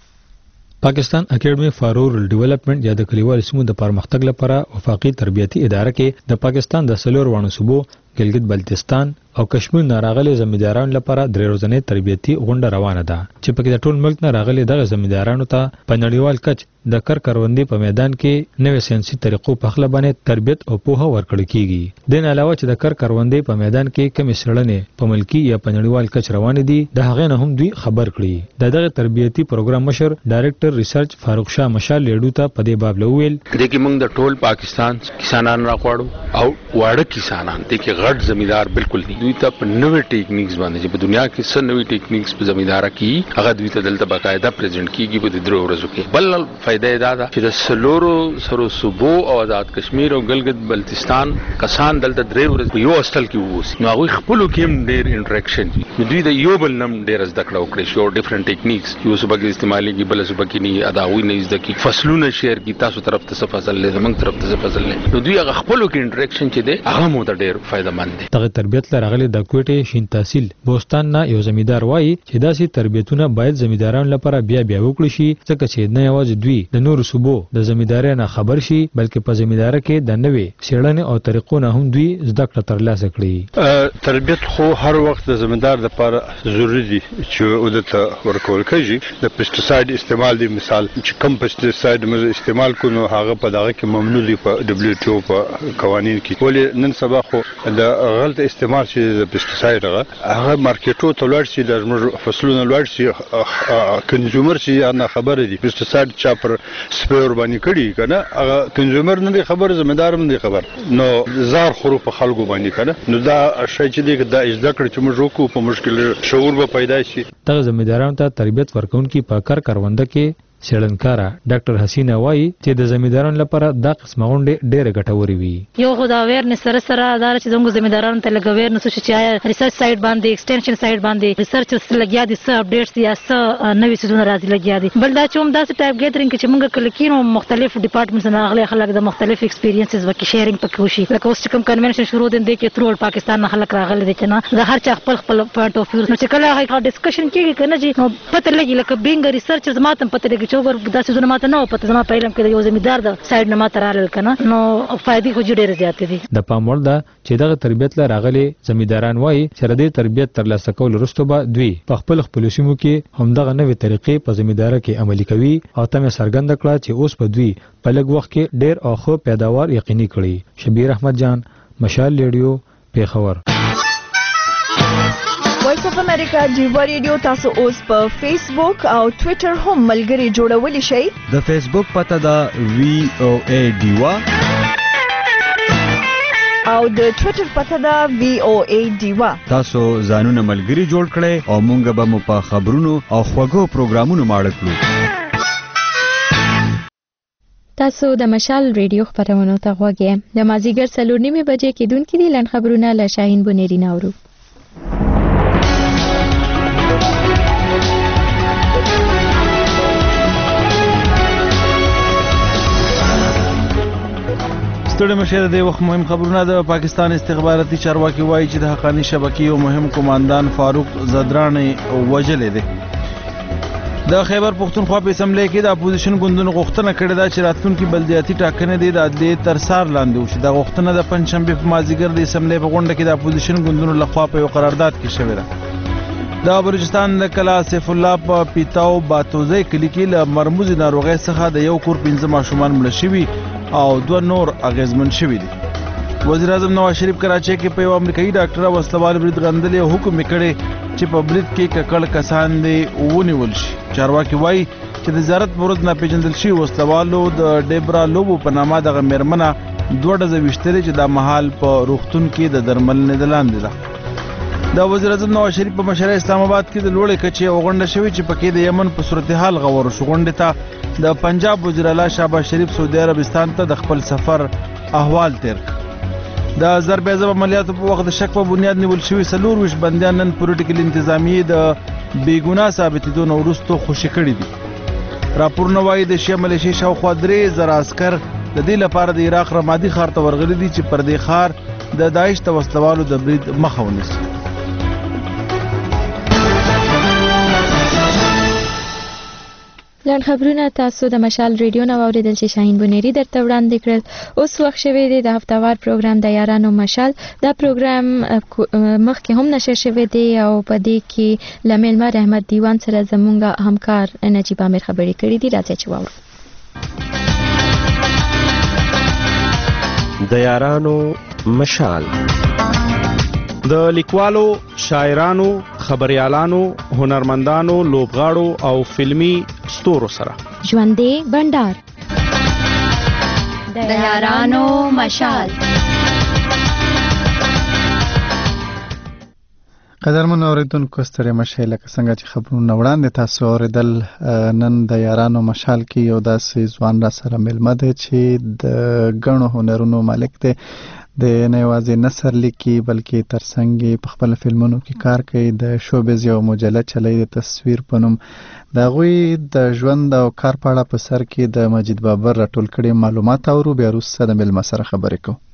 پاکستان اکیډمي فار رورل ډیولپمنٹ یا د کلیوالو سیمو د پرمختګ لپاره وفاقي تربیتي اداره کې د پاکستان د 4 واړو صوبو ګلګت بلتستان او کشمیر نه راغلي زمیندارانو لپاره 3 ورځنی تربیتي غونډه روانه ده چې پکې د ټول ملک نه راغلي دغه زمیندارانو ته په نړیوال کچ د کروندې په میدان کې نوې ساينسي طریقو په خله باندې تربیت او پوهه ورکړل کیږي. د نه علاوه چې د کروندې په میدان کې کومې څېړنې په ملکی یا په نړیوال کچ روان دي د هغې نه هم دوی خبر کړي. دغه تربیتي پروګرام مشر ډایرکټر ریسرچ فاروق شاه مشال لیډو ته په دې باب لویل د کې موږ د ټول پاکستان کسانان راغواړو او واړه کسانان د کې غټ زمیندار بالکل نه دوی ته په نوې ټیکنیکس باندې چې په دنیا کې څه نوې ټیکنیکس په زمینداره کې هغه دوی ته دلته باقاعده پریزنټ کیږي په 3 ورځو کې. بل فائدې دا ده چې د 4 سرو صوبو او آزاد کشمیر او ګلګت بلتستان کسان دلته 3 ورځې یو هاستل کې ووسی نو هغه خپل کې ډېر انټریکشن دي دوی د یو بل نم ډېر زده کړه وکړي شو ډیفرنٹ ټیکنیکس یو صوبه کې استعمالي کې بل صوبه کې نه اداوي نه زده کی فصلونه شیر کی تاسو طرف ته فصل له موږ طرف ته فصل له نو دوی هغه خپل کې انټریکشن چې دی هغه مو ډېر فائدہ مند دي. دغه تربیت لرغلي د کوټې شین تحصیل بوستان نه یو زمیندار وایي چې داسې تربیتونه باید زمیندارانو لپاره بیا وکړي شي ځکه چې نه یوازې دوی د نور صوبو د زمیندارۍ نه خبر شي بلکې په زمینداره کې د نوې څېړنې او طریقو نه هم دوی زده کړه ترلاسه کړي. تربیت خو هر وخت د زمیندار لپاره ضروري دي چې ودته ورکول کېږي. د پیسټیساید استعمال دی مثال چې کم پیسټیساید موږ استعمال کوو هغه په دغه کې ممنوع دي په WTO په قوانین کې. ولې نن سبا خو د غلط استعمال چې د پیسټیساید هغه مارکیټو ته لاړ شي د فصلونو لاړ شي کنزومر چې نه خبره دي پیسټیساید چا پر سپور باندې کړي کنه هغه کنزومر نه خبر زمیندار نه خبر نو زار خرو په خلکو باندې کنه نو دا شای چې دی دا زده کړ چې موږ وکړو په مشکل شعور به پیدا شي. دغه زمیندارانو ته تربیت ورکونکي په کرونده کې څېړنکاره ډاکټر حسینه وایي چې د زمیندارانو لپاره دا قسمه غونډې ډېرې ګټورې وي. یو خو دا اویرنس سره دا چې زموږ زمیندارانو ته لږ اویرنس وشي چې آیا ریسرچ سایډ باندې ایکسټینشن سایډ باندې ریسرچ څه لګیا دي څه اپډیټس دي یا څه نوي څیزونه راځي لګیا دي. بل دا چې هم داسې ټایپ ګیدرینګ کې چې موږ کله کینو مختلف ډپارټمنټس نه اغلي خلک د مختلف ایکسپیرینسز وکړي شیرینګ پکې وشي لکه اوس چې کوم کنونشن شروع دي کې ټول پاکستان نه خلک راغلي دي چې نه د هر چا خپل پوینټ اف ویو نو چې کله هغه ډسکشن کېږي کنه چې نو پته لګي لکه بینګ ریسرچرز ماته پته لګي چې ور داسې زونه ماته نه پته زما په علم کې یو زمیدار د سایډ نه ماته رالل کنه نو فائدې خو ډېرې زیاتې دي. د پام وړ ده چې دغه تربیت له راغلي زمیداران وایي چې د دې تربیت ترلاسه کول وروسته به دوی په خپل سیمو کې همدغه نوې طریقې په زمیداره کې عملي کوي او تمه څرګنده کړه چې اوس په دوی په لږ وخت کې ډېر او ښه پیداوار یقیني کړي. شبیر احمد جان، مشال ریډیو، پیښور. وایس اف امریکا ډیوا ریډیو تاسو اوس په فیسبوک او ټوئیټر هم ملګري جوړولی شئ. د فیسبوک پته ده VOA ډیوا او د ټوئیټر پته ده VOA ډیوا. تاسو ځانونه ملګري جوړ کړئ او مونږ به مو په خبرونو او خوږو پروګرامونو ماړه کړو. تاسو د مشال ریډیو خبرونو ته غوږ یې. د مازیګر 4:30 بجې کېدونکې دي لاند خبرونه له شاهین بونیری ناورو. ستړي مشه د وخت مهم خبرونه. د پاکستان استخباراتي چارواکي وایي چې د حقانی شبکې یو مهم کمانډان فاروق زدرانی وژلې دی. د خیبر پختونخوا په اسمبلی کې د اپوزیشن ګوندونو غوښتنه کړې ده چې راتلونکي بلدیاتي ټاکنې د عدلیې تر څار لاندې وشي. دا غوښتنه د پنځشنبه په مازیګر د اسمبلی په غونډه کې د اپوزیشن ګوندونو لخوا په یو قرارداد کې شوې ده. د بلوچستان د کلا سیف الله په پیتاو باتوزی کلی کې له مرموزي ناروغۍ څخه د یو کور 15 ماشومان مړه شوي او 2 نور اغیزمن شوي دي. وزیر اعظم نواز شریف کراچۍ کې په یو امریکایي ډاکټر وسلوال برید غندلې حکم کړی چې په برید کې ککړ کسان دي ونیول شي. چارواکي وایي چې د زیارت پر ورځ ناپېژندل شوي وسلوالو د ډیبرا لوبو په نامه دغه میرمنه 2 ډزه ویشتلې چې دا مهال په روغتون کې د درملنې د لاندې ده. د وزیر اعظم نواز شریف په مشره اسلام آباد کې د لوړې کچې او غونډه شوې چې پکې د یمن په صورتحال غور شو. غونډې ته د پنجاب وزیر اعلی شهباز شریف سعودي عربستان ته د خپل سفر احوال تیر. د ضرب اعظم عملیاتو په وخت د شک په بنیاد نیول شوي 24 بندیان نن پولیټیکل انتظامیې د بیګناه ثابتېدو نه وروسته خوشي کړي دي. راپورونه وایي د شیعه ملیشې شاوخوا 3000 عسکر د دې لپاره د عراق رمادي ښار ته ورغلي دي چې پر دې ښار د داعش د وسلوالو د برید مخه ونیسي. لاند خبرونه تاسو د مشال ریډیو نو اوریدل چې شاهین بونیری درته وړاندې کړل. اوس وخت شوی دی د هفتوار پروګرام د یارانو مشال. دا پروګرام مخکې هم نشر شوی دی او په دې کې لمیل مار احمد دیوان سره زمونږ همکار نجیب عامر خبرې کړې دي. راځي چې واورو. د یارانو مشال د لیکوالو، شاعرانو، خبريالانو، هنرمندانو، لوبغاړو او فلمی ستورو سره ژوندې بندر د یارانو مشال. قدرمن اوریدونکو ستړي مشه لکه څنګه چې خبرونه وړاندې تاسو اوریدل. نن د یارانو مشال کې یو داسې ځوان را سره ملمه دی چې د غنو هنرونو مالک دی. د نه یوازې نثر لیکي بلکې ترڅنګ په خپل فلمونو کې کار کوي. د شوبز یو مجله چلای د تصویر په نوم. د غوي د ژوند او کار په اړه په سر کې د مجید بابر راټول کړي معلومات اورو. بیا وروسته د ملمه سره خبرې کوو.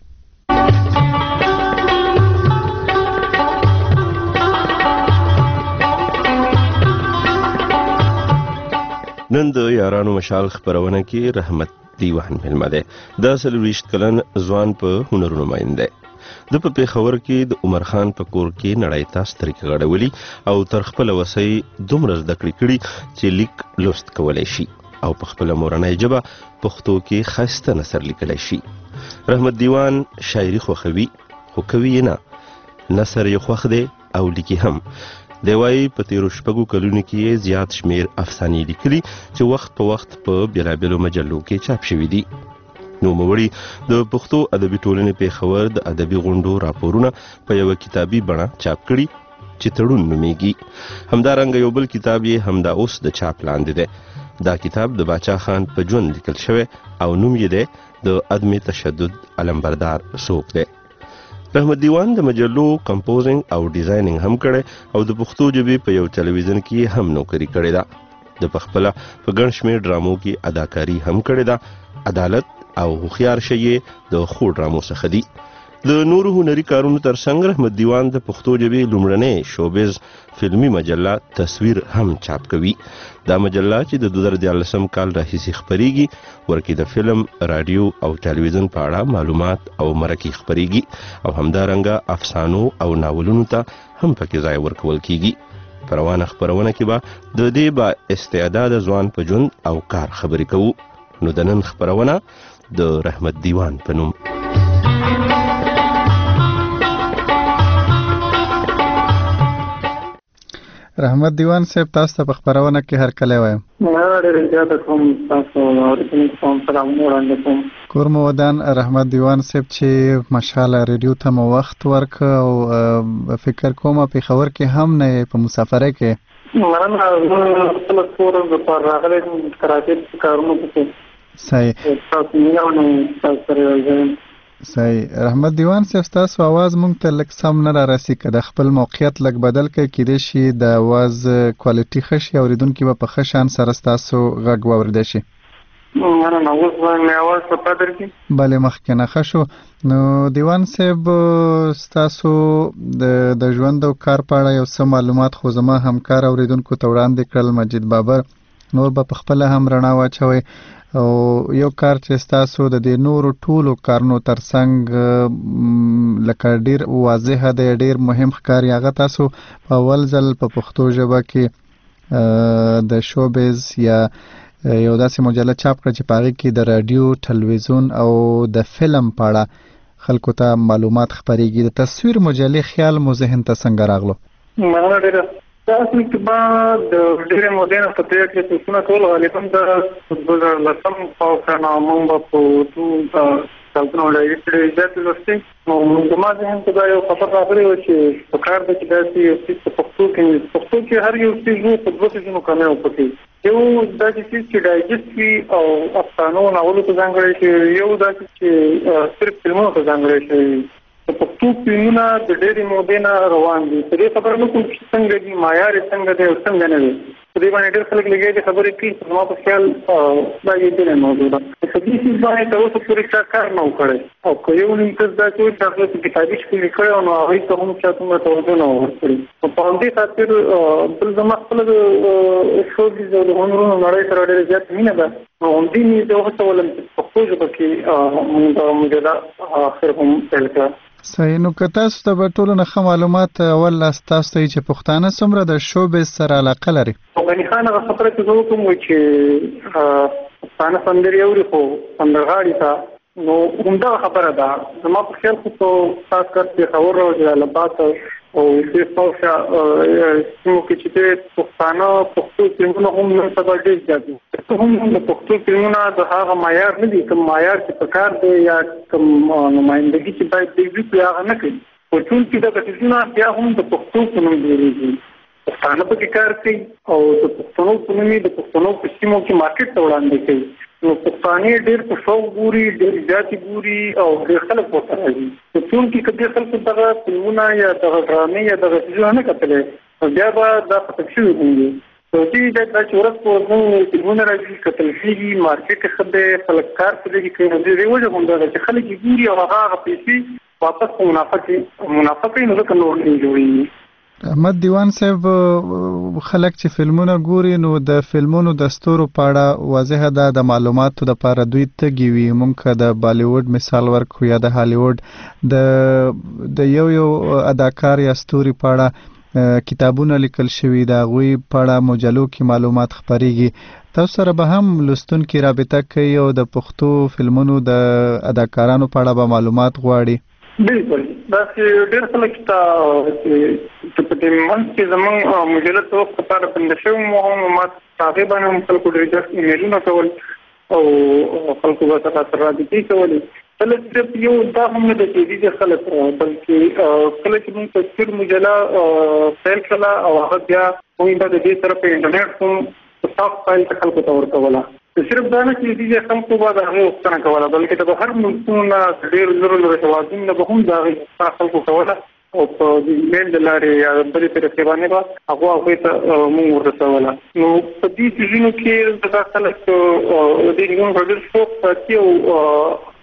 نن د یارانو مشال خبرونه کې رحمت دیوان ملمه ده. د 23 کلن ځوان په هنرونو ماین ده. د په پیښور کې د عمر خان په کور کې نړۍ ته سترګې غړولي او تر خپل وسۍ دومره زده کړې چې لیک لوست کولای شي او په خپل مورنۍ ژبه پښتو کې خسته نثر لیکلای شي. رحمت دیوان شاعري خوښوي خو کوي نه. نثر یې خوښ دی او لیکي هم. دی وايي په تیرو شپږو کلونو کې زیات شمیر افسانې لیکلي چې وخت په وخت په بیلابیلو مجلو کې چاپ شوي دي. نو موړي د پښتو ادبي ټولنې پیښور د ادبي غونډو راپورونه په یو کتابي بڼه چاپ کړي چې تړون نومیږي. همدارنګه یو بل کتاب یې همدا اوس د چاپ لاندې دی. دا کتاب د باچا خان په ژوند لیکل شوی او نوم یې دی د عدم تشدد علمبردار څوک دی. رحمت دیوان د مجلو کمپوزینګ او ډیزاینینګ هم کړي او د پښتو ژبې په یو ټلویزیون کې هم نوکری کړې ده. د پخپله په ګڼ شمېر ډرامو کې اداکاری هم کړې ده. عدالت او هوښیار شی د خو ډرامو څخه دي. د نورو هنري کارونو ترڅنګ رحمت دیوان د پښتو ژبې لومړنۍ شوبیز فلمي مجله تصویر هم چاپ کوي. دا مجله چې د 2014 کال راهیسې خپریږي ورکې د فلم، رادیو او ټلویزیون په اړه معلومات او مرکې خپریږي او همدارنګه افسانو او ناولونو ته هم پکې ځای ورکول کیږي. په روانه خپرونه کې به د دې با استعداد ځوان په ژوند او کار خبرې کوو. نو د نن خپرونه د رحمت دیوان په نوم. رحمت دیوان صاحب، تاسو ته په خپرونه کې هر کله وایم. ډېر زیات کوم تاسو او سلام وړاندې کوم. کور مو ودان رحمت دیوان صاحب چې مشال ریډیو ته مو وخت ورک او فکر کوم په خبر کې هم نه په مسافره کې. مننه، خپل کور د پر راغلي کراچۍ کارونه کوم. صحیح. صحیح. رحمت دیوان صاحب، تاسو आवाज مونږ ته لږ سم نه راسي، که د خپل موقعیت لږ بدل کړئ شي د आवाज کوالټي ښه شي، اوریدونکي به په ښه شان سره ستاسو غږ واورېدی شي. مننه. اوس به مې आवाज په پاتې کړي؟ بلې مخکې نه ښه شو. نو دیوان صاحب، ستاسو د ژوند او کار په اړه یو څه معلومات خو زما همکار اوریدونکو ته وړاندې کړل، مجید بابر، نور به په خپله هم رڼا واچوئ. او یو کار چې ستاسو د دې نورو ټولو کارونو ترڅنګ لکه ډیر واضح دی، ډیر مهم ښکاري، هغه تاسو په اول ځل په پښتو ژبه کې د شوبیز یا یو داسې مجله چاپ کړه چې په هغې کې د راډیو، ټلویزیون او د فلم په اړه خلکو ته معلومات خپرېږي. د تصویر مجلې خیال مو ذهن ته څنګه راغلو؟ مننه ډېره. تاسو کې بعد ډېرې مودې نه په دې کې څه کول غالبا د 2010 په کانا موږ په کلتونو لري چې ذات لوستي نو ما ذهن ته دا یو خبر راغلی و چې په کار د کې داسې یو څه په پښتو کې هر یو څه په دوه څه کارونه وکړي. یو دا چې ډایجست وي او افسانو ناولو ته ځانګړی شي، یو دا چې صرف فلمونو ته ځانګړی شي. پښتو فلمونه د ډېرې مودې نه روان دي. په دې خبره نه کوم چې څنګه دي، معیار یې څنګه دی او څنګه نه دی. په دې باندې ډېر خلک لګیا دي خبرې کوي، زما په خیال دا یو ډېره موضوع ده. په دې څیز باندې تر اوسه پورې چا کار نه و کړی او که یو نیم کس دا چې وایي چې هغه په کتابي شکل لیکلی او نو هغوی ته هم چا دومره توجه نه وه ورکړې. په همدې خاطر بل زما خپله د شوبیز او د هنرونو نړۍ سره ډېره زیاته مینه ده. نو همدې مې زه وهڅولم چې پښتو ژبه کې مونږ دغه مجله اخر هم پیل کړه. صحیح. نو که تاسو ته به ټولو نه ښه معلومات اول تاسو ته چې پښتانه څومره د شوبیز سره علاقه لري؟ غني خان هغه خبره چې زه وکړم چې پښتانه سندرې اوري خو سندرغاړي ته نو همدغه خبره ده. زما په خیال خو خاص کر پېښور او جلال آباد او دې پوښه سیمو کې چې پښتانه پښتو فلمونه هم نن سبا ډېر زیات دي. هم د پښتو فلمونه د هغه معیار نه دي، کوم معیار چې په کار دی یا کوم نمایندګي چې باید دی هغه نه کوي. خو چونکې دغه څیزونه بیا هم د پښتو په نوم جوړېږي، پښتانه پکې کار کوي او د پښتنو په نوم د پښتنو په سیمو کې مارکیټ ته وړاندې کوي. نو پښتانه ډېر په شوق ګوري، ډېر زیاتې ګوري او ډېر خلک ورته راځي. چونکې که دې خلکو دغه فلمونه یا دغه ډرامې یا دغه څیزونه نه کتلی بیا به دا ختم شوي هوږي. دې دا چې ورځ په ورځ فلمونه راځي، کتل کېږي، مارکیټ ښه دی، خلک کار پرې کوي. نو دې وجه همدا ده چې خلک یې ګوري او هغه پیسې واپس په منافع کوي، نو ځکه نور نه جوړېږي. احمد دیوان صاحب، خلک چې فلمونه ګوري نو د فلمونو د ستورو په اړه واضحه ده د معلوماتو دپاره دوی تږي وي. مونږ د بالیوډ مثال ورکړو یا د هالیوډ د یو اداکار یا ستوري په اړه کتابونه لیکل شوي، د هغوی په اړه مجلو کې معلومات خپریږي. تاسو سره به هم لوستونکي رابطه کوي او د پښتو فلمونو د اداکارانو په اړه به معلومات غواړي؟ بالکل. دا چې ډېر خلک ته په دې منځ کې زموږ مجله ته وخت لپاره بنده شوي مو هم ما هغې باندې هم خلکو ډېر زیات ایمیلونه کول او خلکو به سره رابطې کولې. کله صرف یو دا هم نه ده چې دې خلک بلکې کله چې موږ تصویر مجله پیل کړله او هغه بیا موږ به د دې سره په انټرنیټ هم صاف فایل ته خلکو ته ورکوله. صرف دا نه چې دې خلکو به د هغې غوښتنه کوله بلکې د بهر ملکونو نه ډېر لرو هېوادونو نه به هم د هغې غوښتنه خلکو کوله او په ایمیل د لارې یا بلې طریقې باندې به هغوی ته موږ ورسوله. نو په دې څیزونو کې دغه خلک دې ژوند ډېر شوق ساتي او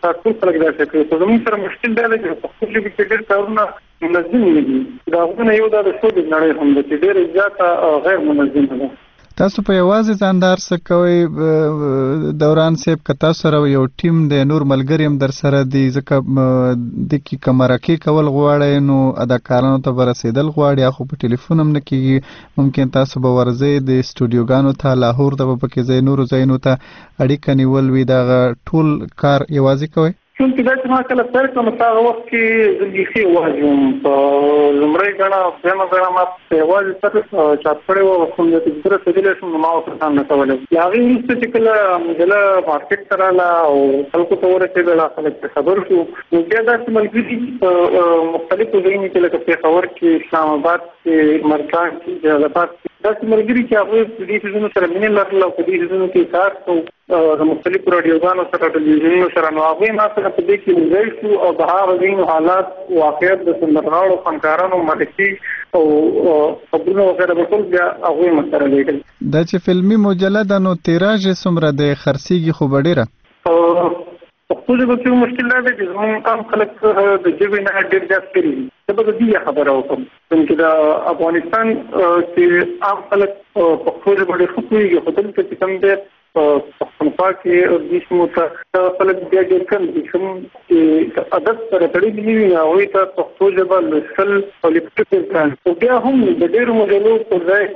ټول خلک دا څه کوي. زموږ سره مشکل دا دی چې پښتو ژبې کې ډېر کارونه منظم نه دي. دا غوښتنه یو دا د څو د نړۍ هم ده چې ډېره زیاته غیر منظمه ده. تاسو په یوازې ځاندار څه کوئ دوران صاحب؟ که تاسو سره یو ټیم دی، نور ملګري هم در سره دي، ځکه د کې کمرکې کول غواړئ نو اداکارانو ته به رسېدل غواړي، خو په ټلیفون هم نه کېږي. ممکن تاسو به ورځئ د سټوډیوګانو ته، لاهور ته به پکې ځئ، نورو ځایونو ته اړیکه نیول وي، دغه ټول کار یوازې کوئ؟ چونکې دا چې ما کله پیل کړم په هغه وخت کې زه بیخي یوازې وم. په لومړۍ ګڼه دویمه ګڼه ما یوازې سر چاپ کړی وو، کوم ځای چې زه رسېدلی شم نو ما ورته ځان نه کولی. له هغې وروسته چې کله مجله مارکېټ ته راغله او خلکو ته ورسېدله، خلک پرې خبر شو، نو بیا داسې ملګري په مختلفو ځایونو کې لکه پېښور کې، اسلام آباد کې، مرکان کې، جلالاباد کې داسې ملګري چې هغوی په دې څیزونو سره مینې لرله او په دې څیزونو کې کار کوو د مختلفو راډیوګانو سره، ټلویزیونونو سره، نو هغوی ما سره په دې کې ملګري شو او د هغه ځایونو حالات، واقعیت، د سندرغاړو، فنکارانو، مرکې او خبرونه وغیره به ټول بیا هغوی ما سره لیکل. دا چې فلمي مجله ده نو تیراژ یې څومره دی؟ خرڅېږي خو به ډېره؟ پښتو ژبه کې مشکل دا دی چې زموږ عام خلک د ژبې نه ډېر زیات کړي دي. زه به د دې خبره وکړم چې د افغانستان چې عام خلک پښتو ژبه ډېر ښه پوهېږي، خو دلته چې کوم دی پښتونخوا کې او دې سیمو ته خلک بیا ډېر کم دي، کوم چې عادت سره تړلي نه وي، هغوی ته پښتو ژبه لوستل او لیکل ډېر ګران. خو بیا هم د ډېرو مجلو پر ځای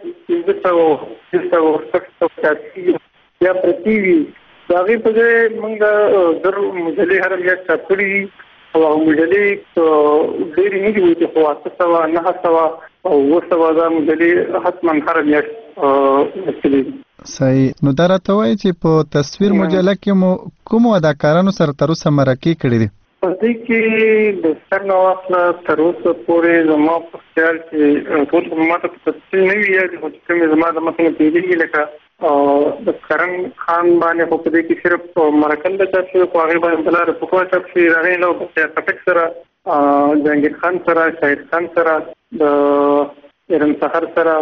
1500 یا پرتې وي، د هغې په ځای موږ زر مجلې هره میاشت چاپ کړي دي او هغه مجلې ډېرې نه دي وتې، خو 800 900 او 700 دا مجلې حتما هره میاشت لوستلې دي. صحیح. نو دا راته وایي چې په تصویر مجله کې مو کومو اداکارانو سره تر اوسه مرکې کړي دي؟ په دې کې د سر نه واخله تر اوسه پورې زما په خیال چې ټول ما ته په تفصیل نه وي یاد، خو چې کومې زما د مخ نه تېرېږي لکه د کرن خان باندې خو په دې کې صرف مرکل ده چاپ شوی، خو هغې باندې بله رپوټونه چاپ شوي، د هغې نه بختیار خټک سره، جهانګیر خان سره، شاهد خان سره، د ارم سحر سره،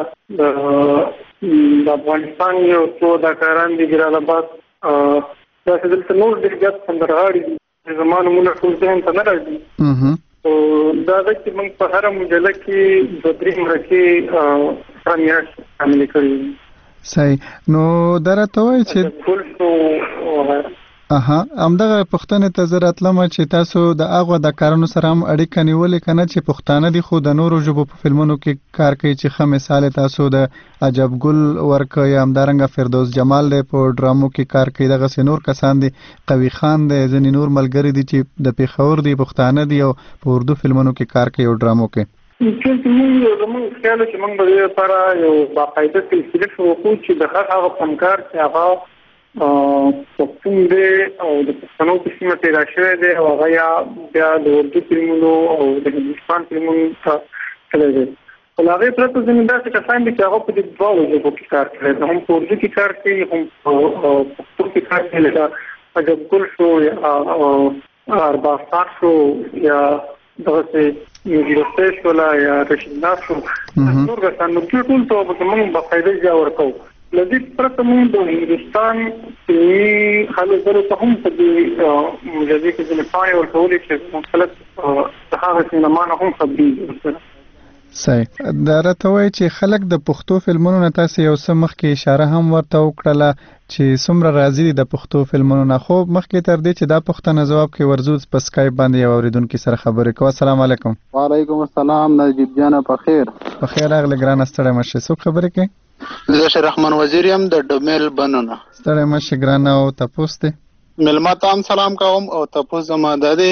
د افغانستان یو څو اداکاران دي، جلال آباد، داسې دلته نور ډېر زیات سندرغاړي دي. زما نومونه ټول ذهن ته نه راځي. دا ده چې موږ په هره مجله کې 2-3 مرکې هره میاشت شاملې کړي دي. صحیح. نو دا راته وایي چې همدغه پوښتنې ته زه راتلم چې تاسو د هغو اداکارانو سره هم اړیکه نیولې که نه چې پښتانه دي خو د نورو ژبو په فلمونو کې کار کوي، چې ښه مثال تاسو د عجب ګل ورکه یا همدارنګه فردوس جمال دی په ډرامو کې کار کوي، دغسې نور کسان دي، قوي خان دی، ځینې نور ملګري دي چې د پېښور دي، پښتانه دي او په اردو فلمونو کې کار کوي او ډرامو کې. زموږ خیال چې موږ د دې لپاره یو باقاعده سلسله شروع کړو چې د هر هغه فنکار چې هغه پښتون دی او د پښتنو په سیمه پیدا شوی دی او هغه یا بیا د اردو فلمونو او د هندوستان فلمونو ته تللی دی، خو له هغې پرته ځینې داسې کسان دي چې هغه په دې دواړو ژبو کې کار کړی دی، هم په اردو کې کار کوي، هم په پښتو کې کار کوي، لکه عجب ګل شو یا ارباستان شو یا دغسې یوګیرستی شوله یا رشید ناز شو، نور کسان. نو دې ټول ته به موږ باقاعده ځای ورکوو. له دې پرته موږ د هندوستان فلمي خلکو ته هم په دې مجلې کې ځینې پاڼې ورکولې چې مختلف د هغه سینما نه هم خبرېږي ورسره. صحیح. دا راته وایي چې خلک د پښتو فلمونو نه تاسې یو څه مخکې اشاره هم ورته وکړله چې څومره راضي دي د پښتو فلمونو نه، خو مخکې تر دې چې دا پوښتنه ځواب کړي ورځو په سکایپ باندې یو اورېدونکي سره خبرې کوو. السلام علیکم. وعلیکم السلام. نجیب جانه په خیر؟ په خیر راغلی ګرانه، ستړی مه شې. څوک خبرې کوي؟ زه شرحمان وزیر یم د ډمیل بنونه. ستړی مه شې ګرانه. او تپوس دی؟ مېلمه ته هم سلام کوم او تپوس زما دا دی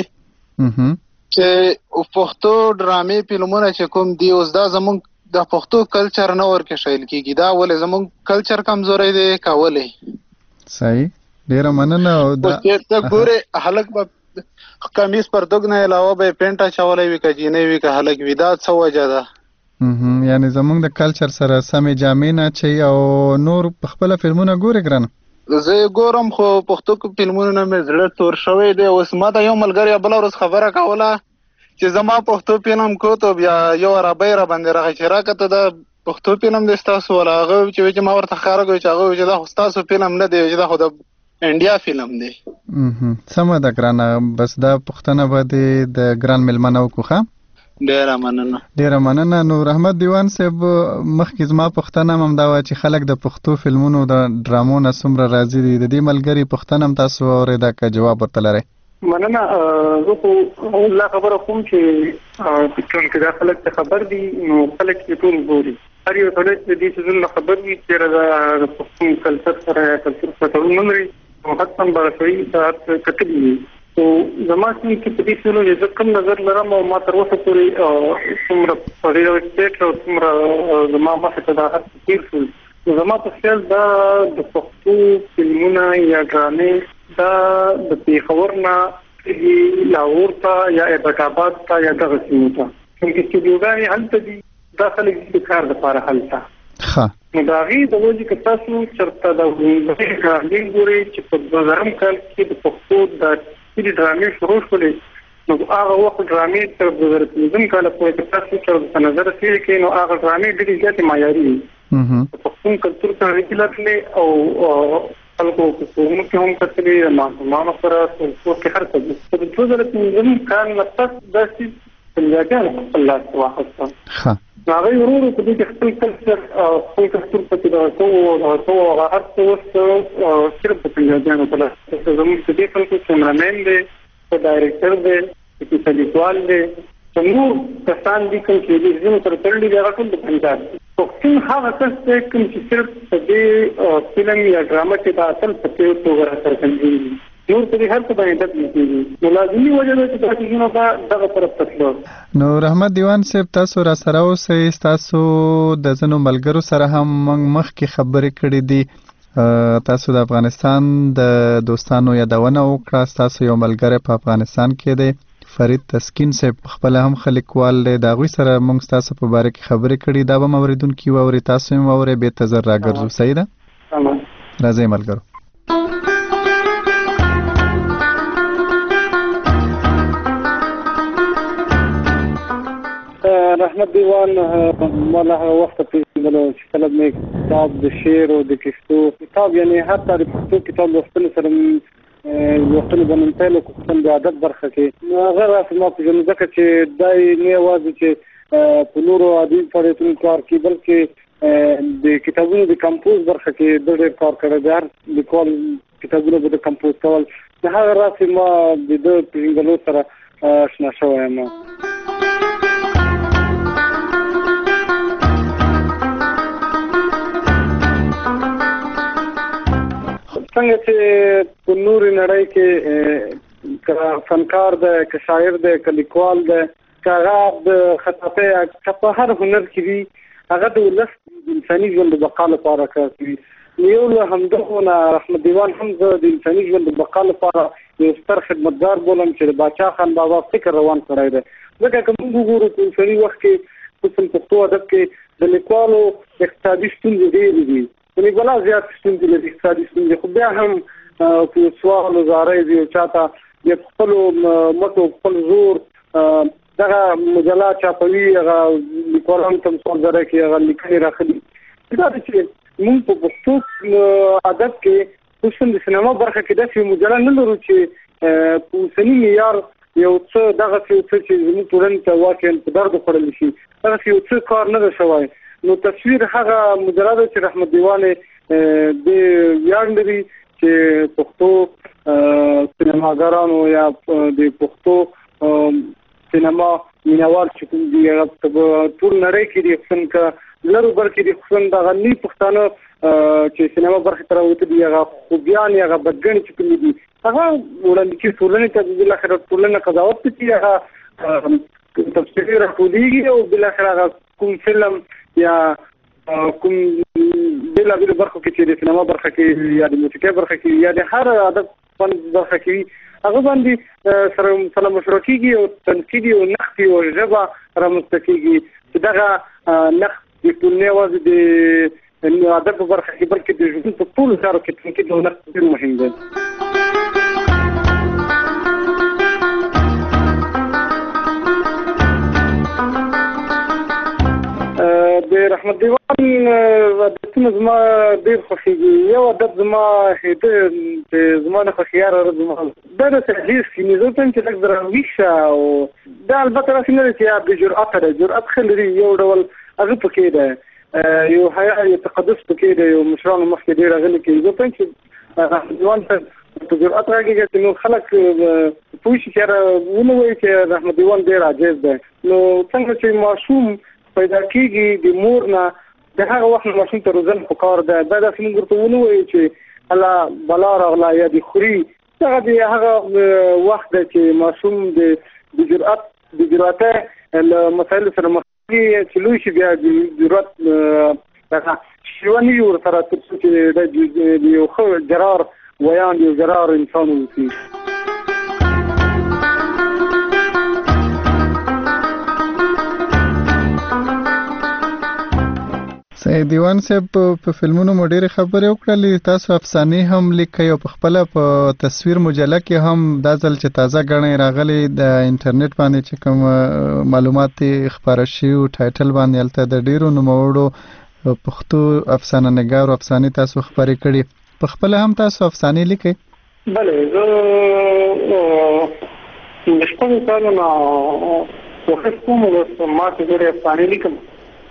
چې پښتو ډرامې فلمونه چې کوم دي اوس دا زموږ د پښتو کلچر نه ورکښل کېږي. دا ولې زموږ کلچر کمزوری دی که ولې؟ صحیح، ډېره مننه. او دا ته ګورې هلک به کمیس پر دوګ نه علاوه به یې پینټ اچولی وي که جینۍ وي که هلک وي، دا څه وجه ده؟ یعنې زموږ د کلچر سره سمې جامې نه اچوي او نور په خپله فلمونه ګورې ګرانه؟ زه یې ګورم خو پښتو فلمونو نه مې زړه تور شوی دی. اوس ما ته یو ملګري بله ورځ خبره کوله چې زما پښتو فلم کوته بیا یو عربی را باندې راغی چې راکته دا پښتو فلم دی ستاسو ولا؟ هغه چې ما ورته ښکاره کړو چې هغه چې دا خو ستاسو فلم نه دی، چې دا خو د انډیا فلم دی. سمه ده ګرانه، بس دا پښتنه باندې د ګران ملمنه وکړه. ډیره مننه. نو رحمت دیوان صاحب، مخکې زما پښتنه هم دا و چې خلک د پښتو فلمونو د ډرامو نه څومره راضي دي. د دې ملګری پښتنه هم تاسو اورېدا که جواب ورته لرئ؟ مننه. زه خو لا خبره کوم چې چونکې دا خلک ته خبر دي نو خلک یې ټول ګوري. هر یو سړی د دې څیزونو خبر وي چې د پښتون کلچر سره کلچر سره تړون نه لري نو حتما به صحیح ساعت کتلي وي. نو زما چې په دې څیزونو زه کوم نظر لرم او ما تر اوسه پورې څومره په دې وخت او څومره زما مخې ته دا هڅه تېر شول، نو زما په خیال دا د پښتو فلمونه یا ډرامې دا د پېښور نه لاهور ته یا ایبټ ته یا دغه سیمو ته کومې استودیوګانې هلته دي دا خلک د کار لپاره هلته نو د هغې د وجې که تاسو چېرته د ډرامې ګورئ چې په 2000 کال کې د پښتو د ټولې ډرامې شروع شولې نو هغه وخت ډرامې تر 2015 کاله پورې که تاسو چېرته نظر تېر کړئ نو هغه ډرامې ډېرې زیاتې معیاري وي. د پښتون کلتور ته اړیکې لرلې او خلکو په فورمو کې هم کتلې، د ماشومانو سره ټرانسپورټ کې هر څه دي. په 2015 کال نه پس داسې پنجابیانو خپل لاس ته واخیسته. نو هغوی ورو ورو په دې کې خپل کلچر خپل کلتور پکې دغه کوو او هغه هر څه اوس صرف د پنجابیانو په لاس کې. زموږ د دې خلکو کیمرامین دی، ډایرکټر دی، کیسه لیکوال دی، نور کسان دي کوم چې د ځینو سره تړلي دي هغه ټول د پنجاب دي. پښتون هغه کس دی کوم چې صرف په دې فلم یا ډرامه کې د اصل په توګه راڅرګندېږي، نور په دې هر څه باندې بد نه کېږي. نو لازمي وجه ده چې دا څیزونه به دغه طرف ته تلو. نو رحمت دیوان صاحب، تاسو را سره اوسئ. تاسو د ځینو ملګرو سره هم مخکې خبرې کړې دي. تاسو د افغانستان د دوستانو یادونه وکړه. تاسو یو ملګری په افغانستان کې دی، فرید تسکین صاحب، خپل هم خلیکوال دی. د هغوی سره موږ تاسو په باره کې خبرې کړي. دا به م اورېدونکي واوري، تاسو هم واورئ، بې تزر راګرځو. صحیح ده؟ راځئ ملګرو. رحمت دیوان مالا هغه وخت پیژندلو چې کله مې کتاب د شعر او د کیسو کتاب یعنی حتی د پښتو کتاب لوستلو سره لوستلو به مې پیل وکړ د ادب برخه کې. نو هغه راسې ما پېژنو ځکه چې دا یې نه یوازې چې په نورو ادبي فعالیتونو کار کوي بلکې د کتابونو د کمپوز برخه کې د ډېر کار کړی دی. هر لیکوال کتابونه به د کمپوز کول. د هغه راسې ما د ده پېژندلو سره اشنا شوی یم. څنګه چې په نورې نړۍ کې که فنکار دی، که شاعر دی، که لیکوال دی، که هغه د خطاطۍ که په هر هنر کې وي، هغه د ولس انساني ژوند د بقا لپاره کار کوي. یو له همدغو نه رحمت دیوان هم زه د انساني ژوند د بقا لپاره یو ستر خدمتګار بولم چې د باچا خان بابا فکر روان کړی دی. ځکه که موږ وګورو په اوسني وخت کې خصوصا پښتو ادب کې د لیکوالو اقتصادي ستونزې ډېرې دي. یعنې بلا زیات ستونزې لري اقتصادي ستونزې، خو بیا هم په سوال و زارۍ دي او چاته د خپلو مټو خپل زور دغه مجله چاپوي، هغه لیکوالانو ته سوال زارۍ کې هغه لیکنې راخلي. دا ده چې موږ په پښتو ادب کې خصوصا د سینما برخه کې داسې یو مجله نه لرو چې په اوسني معیار یو څه دغسې یو څه چې زموږ ټولنې ته واقعا په درد وخوړلی شي، دغسې یو څه کار نه ده شوی. نو تصویر هغه مجله ده چې رحمت دیوان د ویاړ لري چې پښتو سینماګرانو یا د پښتو سینما مینوال چې کوم دي هغه په ټول نړۍ کې دي، خصوصا که لرو بر کې دي، خصوصا دغه نوي پښتانه چې سینما برخې ته راوتلي دي، هغه خوبیان هغه بدګڼې چې کومې دي هغه وړاندې کېږي ټولنې ته. بالاخره ټولنه قضاوت کوي، هغه تفصیلي راټولېږي او بالاخره هغه کوم فلم یا کوم بېلابېلو برخو کې چې د سینما برخه کې یا د موسیقۍ برخه کې یا د هر ادب فن برخه کې وي، هغه باندې سره مشوره کېږي او تنقید او نقد او ژبه رامنځته کېږي چې دغه نقد د ټولنې یوازې د ادب په برخه کې بلکې د ژوند په ټولو چارو کې تنقید او نقد ډېر مهم دی. د رحمت دیوان د عادتونه زما ډېر خوښېږي. یو عادت زما چې زما د خوښیار زما دا د تحلیل سینې زه ته چې لږ دراویښ شه او دا البته داسې نه دی چې د جرأت دی. جرأت ښه لري یو ډول هغه پکې دی، یو حیا یو تقدس پکې دی، یو مشرانو مخکې ډېر غلي کوي. زه ته چې ځوان ته په جرأت راګېږي چې نو خلک پوه شي چې ونه وایي چې رحمت دیوان ډېر عاجز دی. نو څنګه چې ماشوم پیدا کېږي د مور نه د هغه وخت ماشوم ته روزل پکار ده. دا داسې موږ ورته ونه وایو چې الله بلا راغله یا د خوري. هغه د هغه وخت دی چې ماشوم د جرأت له مسایلو سره مخ کېږي چې لوی شي بیا د جرأت شیوه نه وي ورسره تر څو چې د یو ښه جرار ویان یو جرار انسان واوسي. سید دیوان صاحب په فلمونو مو ډېرې خبرې وکړلې، تاسو افسانې هم لیکئ او په خپله په تصویر مجله کې هم دا ځل چې تازه ګڼې راغلې د انټرنیټ باندې چې کوم معلومات خپاره شوي ټایټل باندې هلته د ډېرو نوموړو پښتو افسانه نګارو افسانې تاسو خپرې کړي. په خپله هم تاسو افسانې لیکئ؟ بله، زه د شپږو کالو نه کوښښ کوم ما چې ډېرې افسانې لیکم.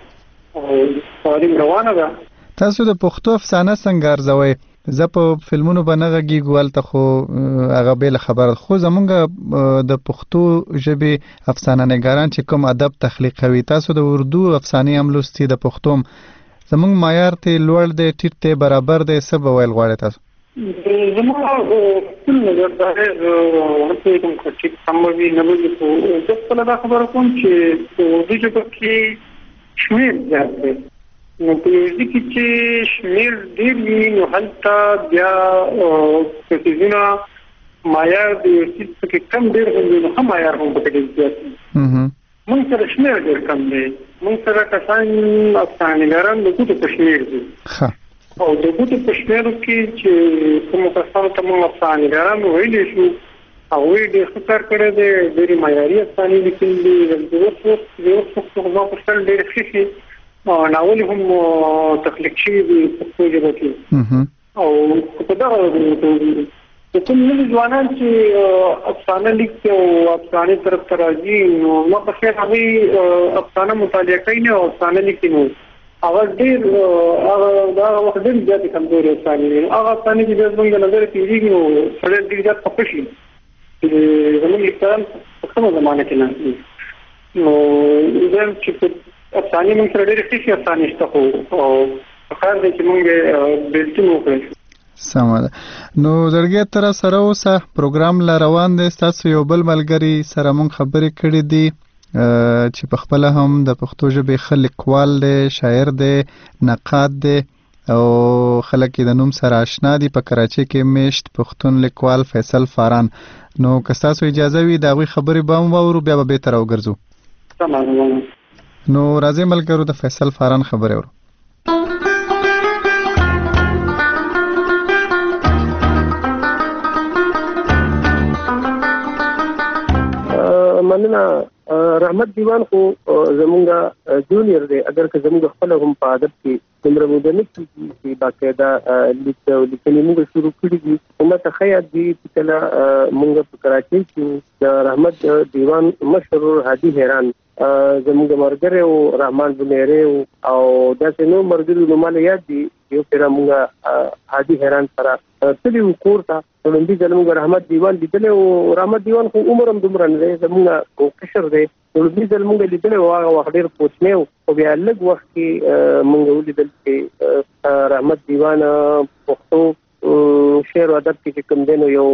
روانه ده. تاسو د پښتو افسانه څنګه ارزوئ؟ زه په فلمونو به نه غږیږو هلته خو هغه بېله خبره ده، خو زمونږ د پښتو ژبې افسانه نګاران چې کوم ادب تخلیقوي، تاسو د اردو افسانې هم لوستي، د پښتو هم زمونږ معیار ته لوړ دی ټیټ دی برابر دی، څه به ویل غواړئ تاسو؟ زما خپل نظر دا دی ورته کوم چې سم وي نه وي خو زه خپله دا خبره کوم چې په اردو ژبه کې شمیر زیات دی. نو په یوزي کې چې شمیر ډېر وي نو هلته بیا څیزونه معیار د یو څیز پکې کم ډېر هم نو هم معیار هم پکې ډېر زیات وي. موږ سره شمیر ډېر کم دی. موږ سره کسان افسانه‌نګاران د ګوتو په شمیر دي او د ګوتو په شمیرو کې چې کومو کسانو ته موږ افسانه‌نګاران ویلی شو هغوی ډېر ښه کار کړی دی، ډېرې معیاري افسانې لیکلي دي. د اوس وخت زما په خیال ډېرې ښې ښې ناولې هم تخلیق شوي دي پښتو ژبه کې. او په دغه د کوم نوي ځوانان چې افسانه لیکي او افسانې طرف ته راځي نو ما په خیال هغوی افسانه مطالعه کوي نه او افسانه لیکي نو هغه هغه وخت ډېر زیاتې کمزورې افسانې دي. هغه افسانې چې بیا زموږ د نظره تېرېږي نو سړی ډېر زیات خفه شي چې زموږ لیکوالان په کومه زمانه کې ناست دي. نو زه چې په افسانې موږ سره ډېرې ښې ښې افسانې شته خو پکار دی چې موږ بېلتون وکړو. سمه ده. نو زړګیه ته راسره اوسه، پروګرام لا روان دی. ستاسو یو بل ملګري سره موږ خبرې کړې دي چې په خپله هم د پښتو ژبې ښه لیکوال دی، شاعر دی، نقاد دی او خلک یې د نوم سره آشنا دي. په کراچۍ کې میشت پښتون لیکوال فیصل فاران. نو که ستاسو اجازه وي د هغوی خبرې به هم واورو، بیا به بېرته راوګرځو. نو راځئ ملګرو د فیصل فاران خبرې اورو. مننه. رحمت دیوان خو زمونږ جونیئر دی، اگر که زمونږ خپل هم په ادب کې دومره موده نه کېږي چې باقاعده لیکنې موږ شروع کړي دي. ما ته ښه یاد دي چې کله موږ په کراچۍ کې د رحمت دیوان مشهور هادي حیران زمونږ ملګری او رحمان بنیری او داسې نور ملګري نو ماله یاد دي یو پېره موږ هادي حیران سره تللي وو کور ته. لومړي ځل موږ رحمت دیوان لیدلی او رحمت دیوان خو عمر هم دومره نه دی، زمونږ کشر دی. لومړي ځل موږ لیدلی او هغه وخت ډېر کوچنی و خو بیا لږ وخت کې موږ ولیدل چې رحمت دیوان پښتو شعر او ادب کې چې کوم دی نو یو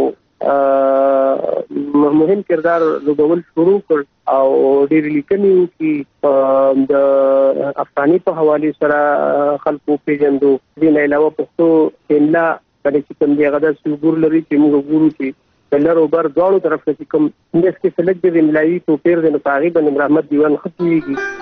مهم کردار لوبول شروع کړ او ډېرې لیکنې وکړي د افغاني په حوالې سره خلکو پېژندو. دې نه علاوه پښتو املا باندې چې کوم دی هغه داسې ګور لري چې موږ ګورو چې د لر او بر دواړو طرف نه چې کوم اندس کې څه لږ د املایي توپیر دی نو په هغې باندې رحمت دیوان ښه پوهېږي.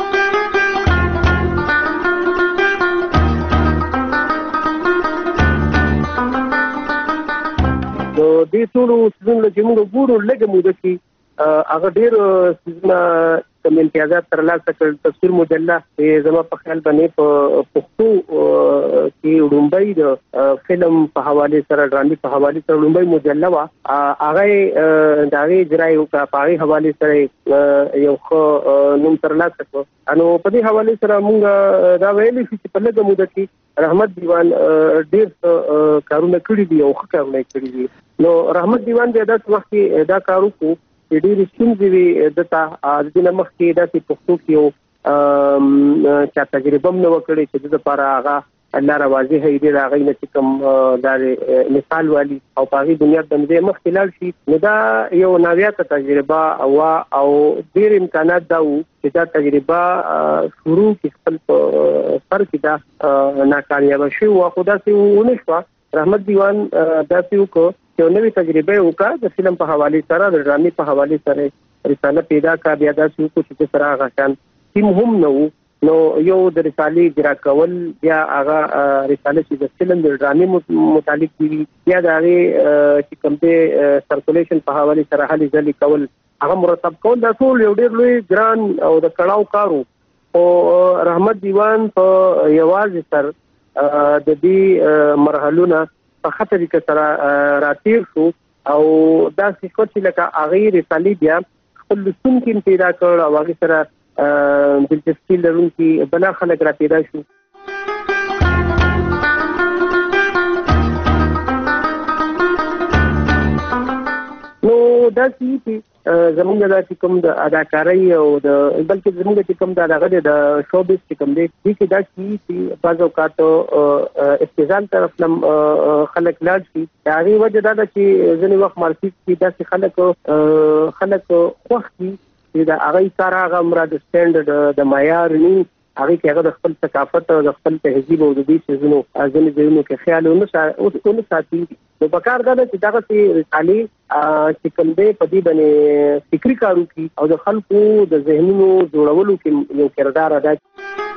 دې ټولو څیزونو چې موږ ګورو لږه موده کې هغه ډېر څیزونه کوم امتیازات ترلاسه کړل. تصویر مجله زما په خیال باندې په پښتو کې وړاندې د فلم په حواله سره ډرامې په حواله سره وړاندې مجله وا هغه دغه اجرای او په هغه حواله سره یو خو نوم ترلاسه کړ. انو په دې حواله سره موږ دا ویلي چې په لږه موده کې رحمت دیوان ډېر کارونه کړی دي او ښه کارونه کړی دي. نو رحمت دیوان د داس وخت دا کارو کو ډېر ستونزې وي دته د دې مخ کې د پښتو کې یو چا تجربه مو وکړي چې د لپاره هغه الله راوځي هي د هغه نه کوم د مثال والی او په هغه دنیا باندې مختلف شي. نو دا یو نویات تجربه او ډېر امکانات دا وو چې دا تجربه شروع کې خپل سر کې دا ناکامیاب شو او خدا سي ونه شو. رحمت دیوان داسې وکړو چې نوې تجربه وکړه د فلم په حواله سره د ډرامې په حواله سره رساله پیدا کا بیا داسې وکړو چې سره غشان تیم هم نو یو د رسالې اجرا کول یا هغه رساله چې د فلم د ډرامې متعلق دي یا د هغه چې کوم د سرکولیشن په حواله سره هلي ځلي کول هغه مرتب کول دا ټول یو ډېر لوی ګران او د کړهو کارو. او رحمت دیوان په یوازې سر د دې مرحلونه په خطر کې سره راتیر شو او دا څه چې لکه هغه رسالې بیا خپل لسونکي پیدا کړ او هغه سره دلچسپي لرونکي بل خلک را پیدا شو. نو دا چې زمونږ د کوم د اداکارۍ او د بلکې زمونږ چې کوم د شوبیز چې کوم دی چې دا چې بعض اوقات استعزال طرف نم خلک لاړ شي. دا غي وجه دا چې ځینې وخت مارکیټ کې داسې خلک خوښ دي چې دا هغه سره هغه مراد سټانډرډ د معیار نه هغه کې هغه د خپل ثقافت او د خپل تهذیب او د دې شزونو ځینې ځینو کې خیال او ساتي. نو پکار دا چې دا چې رسالې چې کوم دی په دې باندې فکری کارو کی او د خلکو د ذهنونو جوړولو کې یو کردار ادا کوي.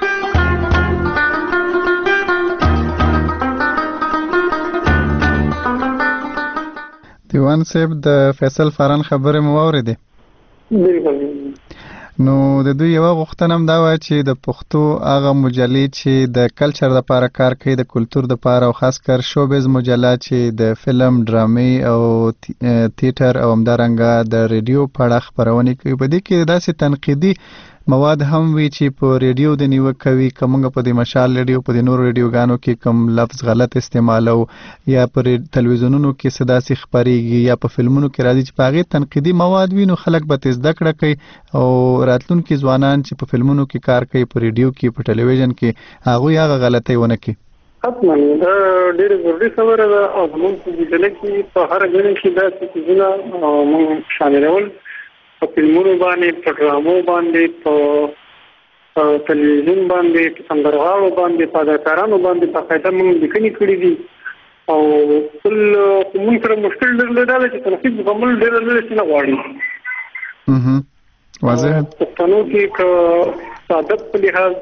دیوان صاحب د فیصل فاران خبره مو واورېده. نو د دوی یو غوښتنه هم دا و چې د پښتو هغه مجلې چې د کلچر لپاره کار کوي د کلچر لپاره او خاص کر شوبیز مجله چې د فلم ډرامې او تیاتر او همدارنګه د ریډیو په اړه خبرونه کوي. په دې کې داسې تنقیدي مواد هم وی چې په ریډیو د نیو کوي کومه په د مشال ریډیو په د نور ریډیوګانو کې کوم لفظ غلط استعمالو یا پر تلویزیونونو کې صداسي خبريږي یا په فلمونو کې راځي چې په هغه تنقیدي مواد وینو خلک به زده کړه کوي او راتلونکي ځوانان چې په فلمونو کې کار کوي په ریډیو کې په ټلویزیون کې هغه غلطي ونه کوي. حتما دا ډېر ضروري خبره ده او موږ په دې کې په هر ځای کې دا څه موږ شاملول په فلمونو باندې په ډرامو باندې په ټلویزیون باندې په سندرغاړو باندې په اداکارانو باندې په قاعده موږ لیکنې کړې دي او ټول موږ سره مشکل درلودل چې تنقید کومل ډېر ډېر نه غواړي. واضح پښتنو کې عادت په لحاظ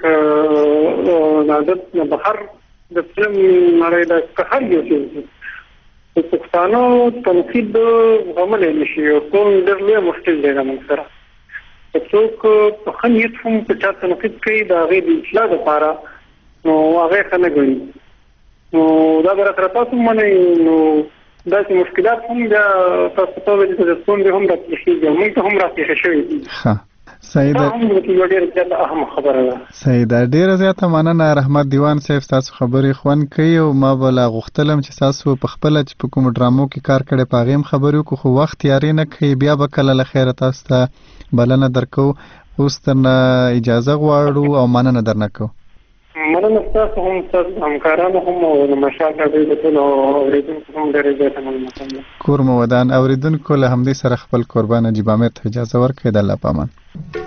د عادت نه بهر د فلم نړۍ د هر یو څه پښتنو تنقید کومل نشي او کوم ډېر لوی مشکل دی موږ سره څوک په خنیت هم په چا تنقید کوي دا غي د اصلاح لپاره نو هغه څنګه غوړي نو دا درته تاسو باندې نو دا چې مشکلات هم دا تاسو ته د څه هم راځي موږ ته هم راځي شوی. ها سیدا سیدا ډیره زیاته مننه رحمت دیوان صاحب تاسو خبرې خوان کوي او ما بل غختلم چې تاسو په خپل چې په کوم ډرامو کې کار کړي پاغیم خبرو کو خو وخت یاري نه کوي بیا به کله له خیره تاسو ته بلنه درکو اوس ترنه اجازه غواړو او مننه درنکو. مننه تاسو هم تاسو همکارانو هم او مشاهده د ټول اوریدونکو هم ډیره زیاته مننه. کور مو ودان اوریدونکو له همدې سره خپل قربان جبامت اجازه ورکړئ د الله پامان.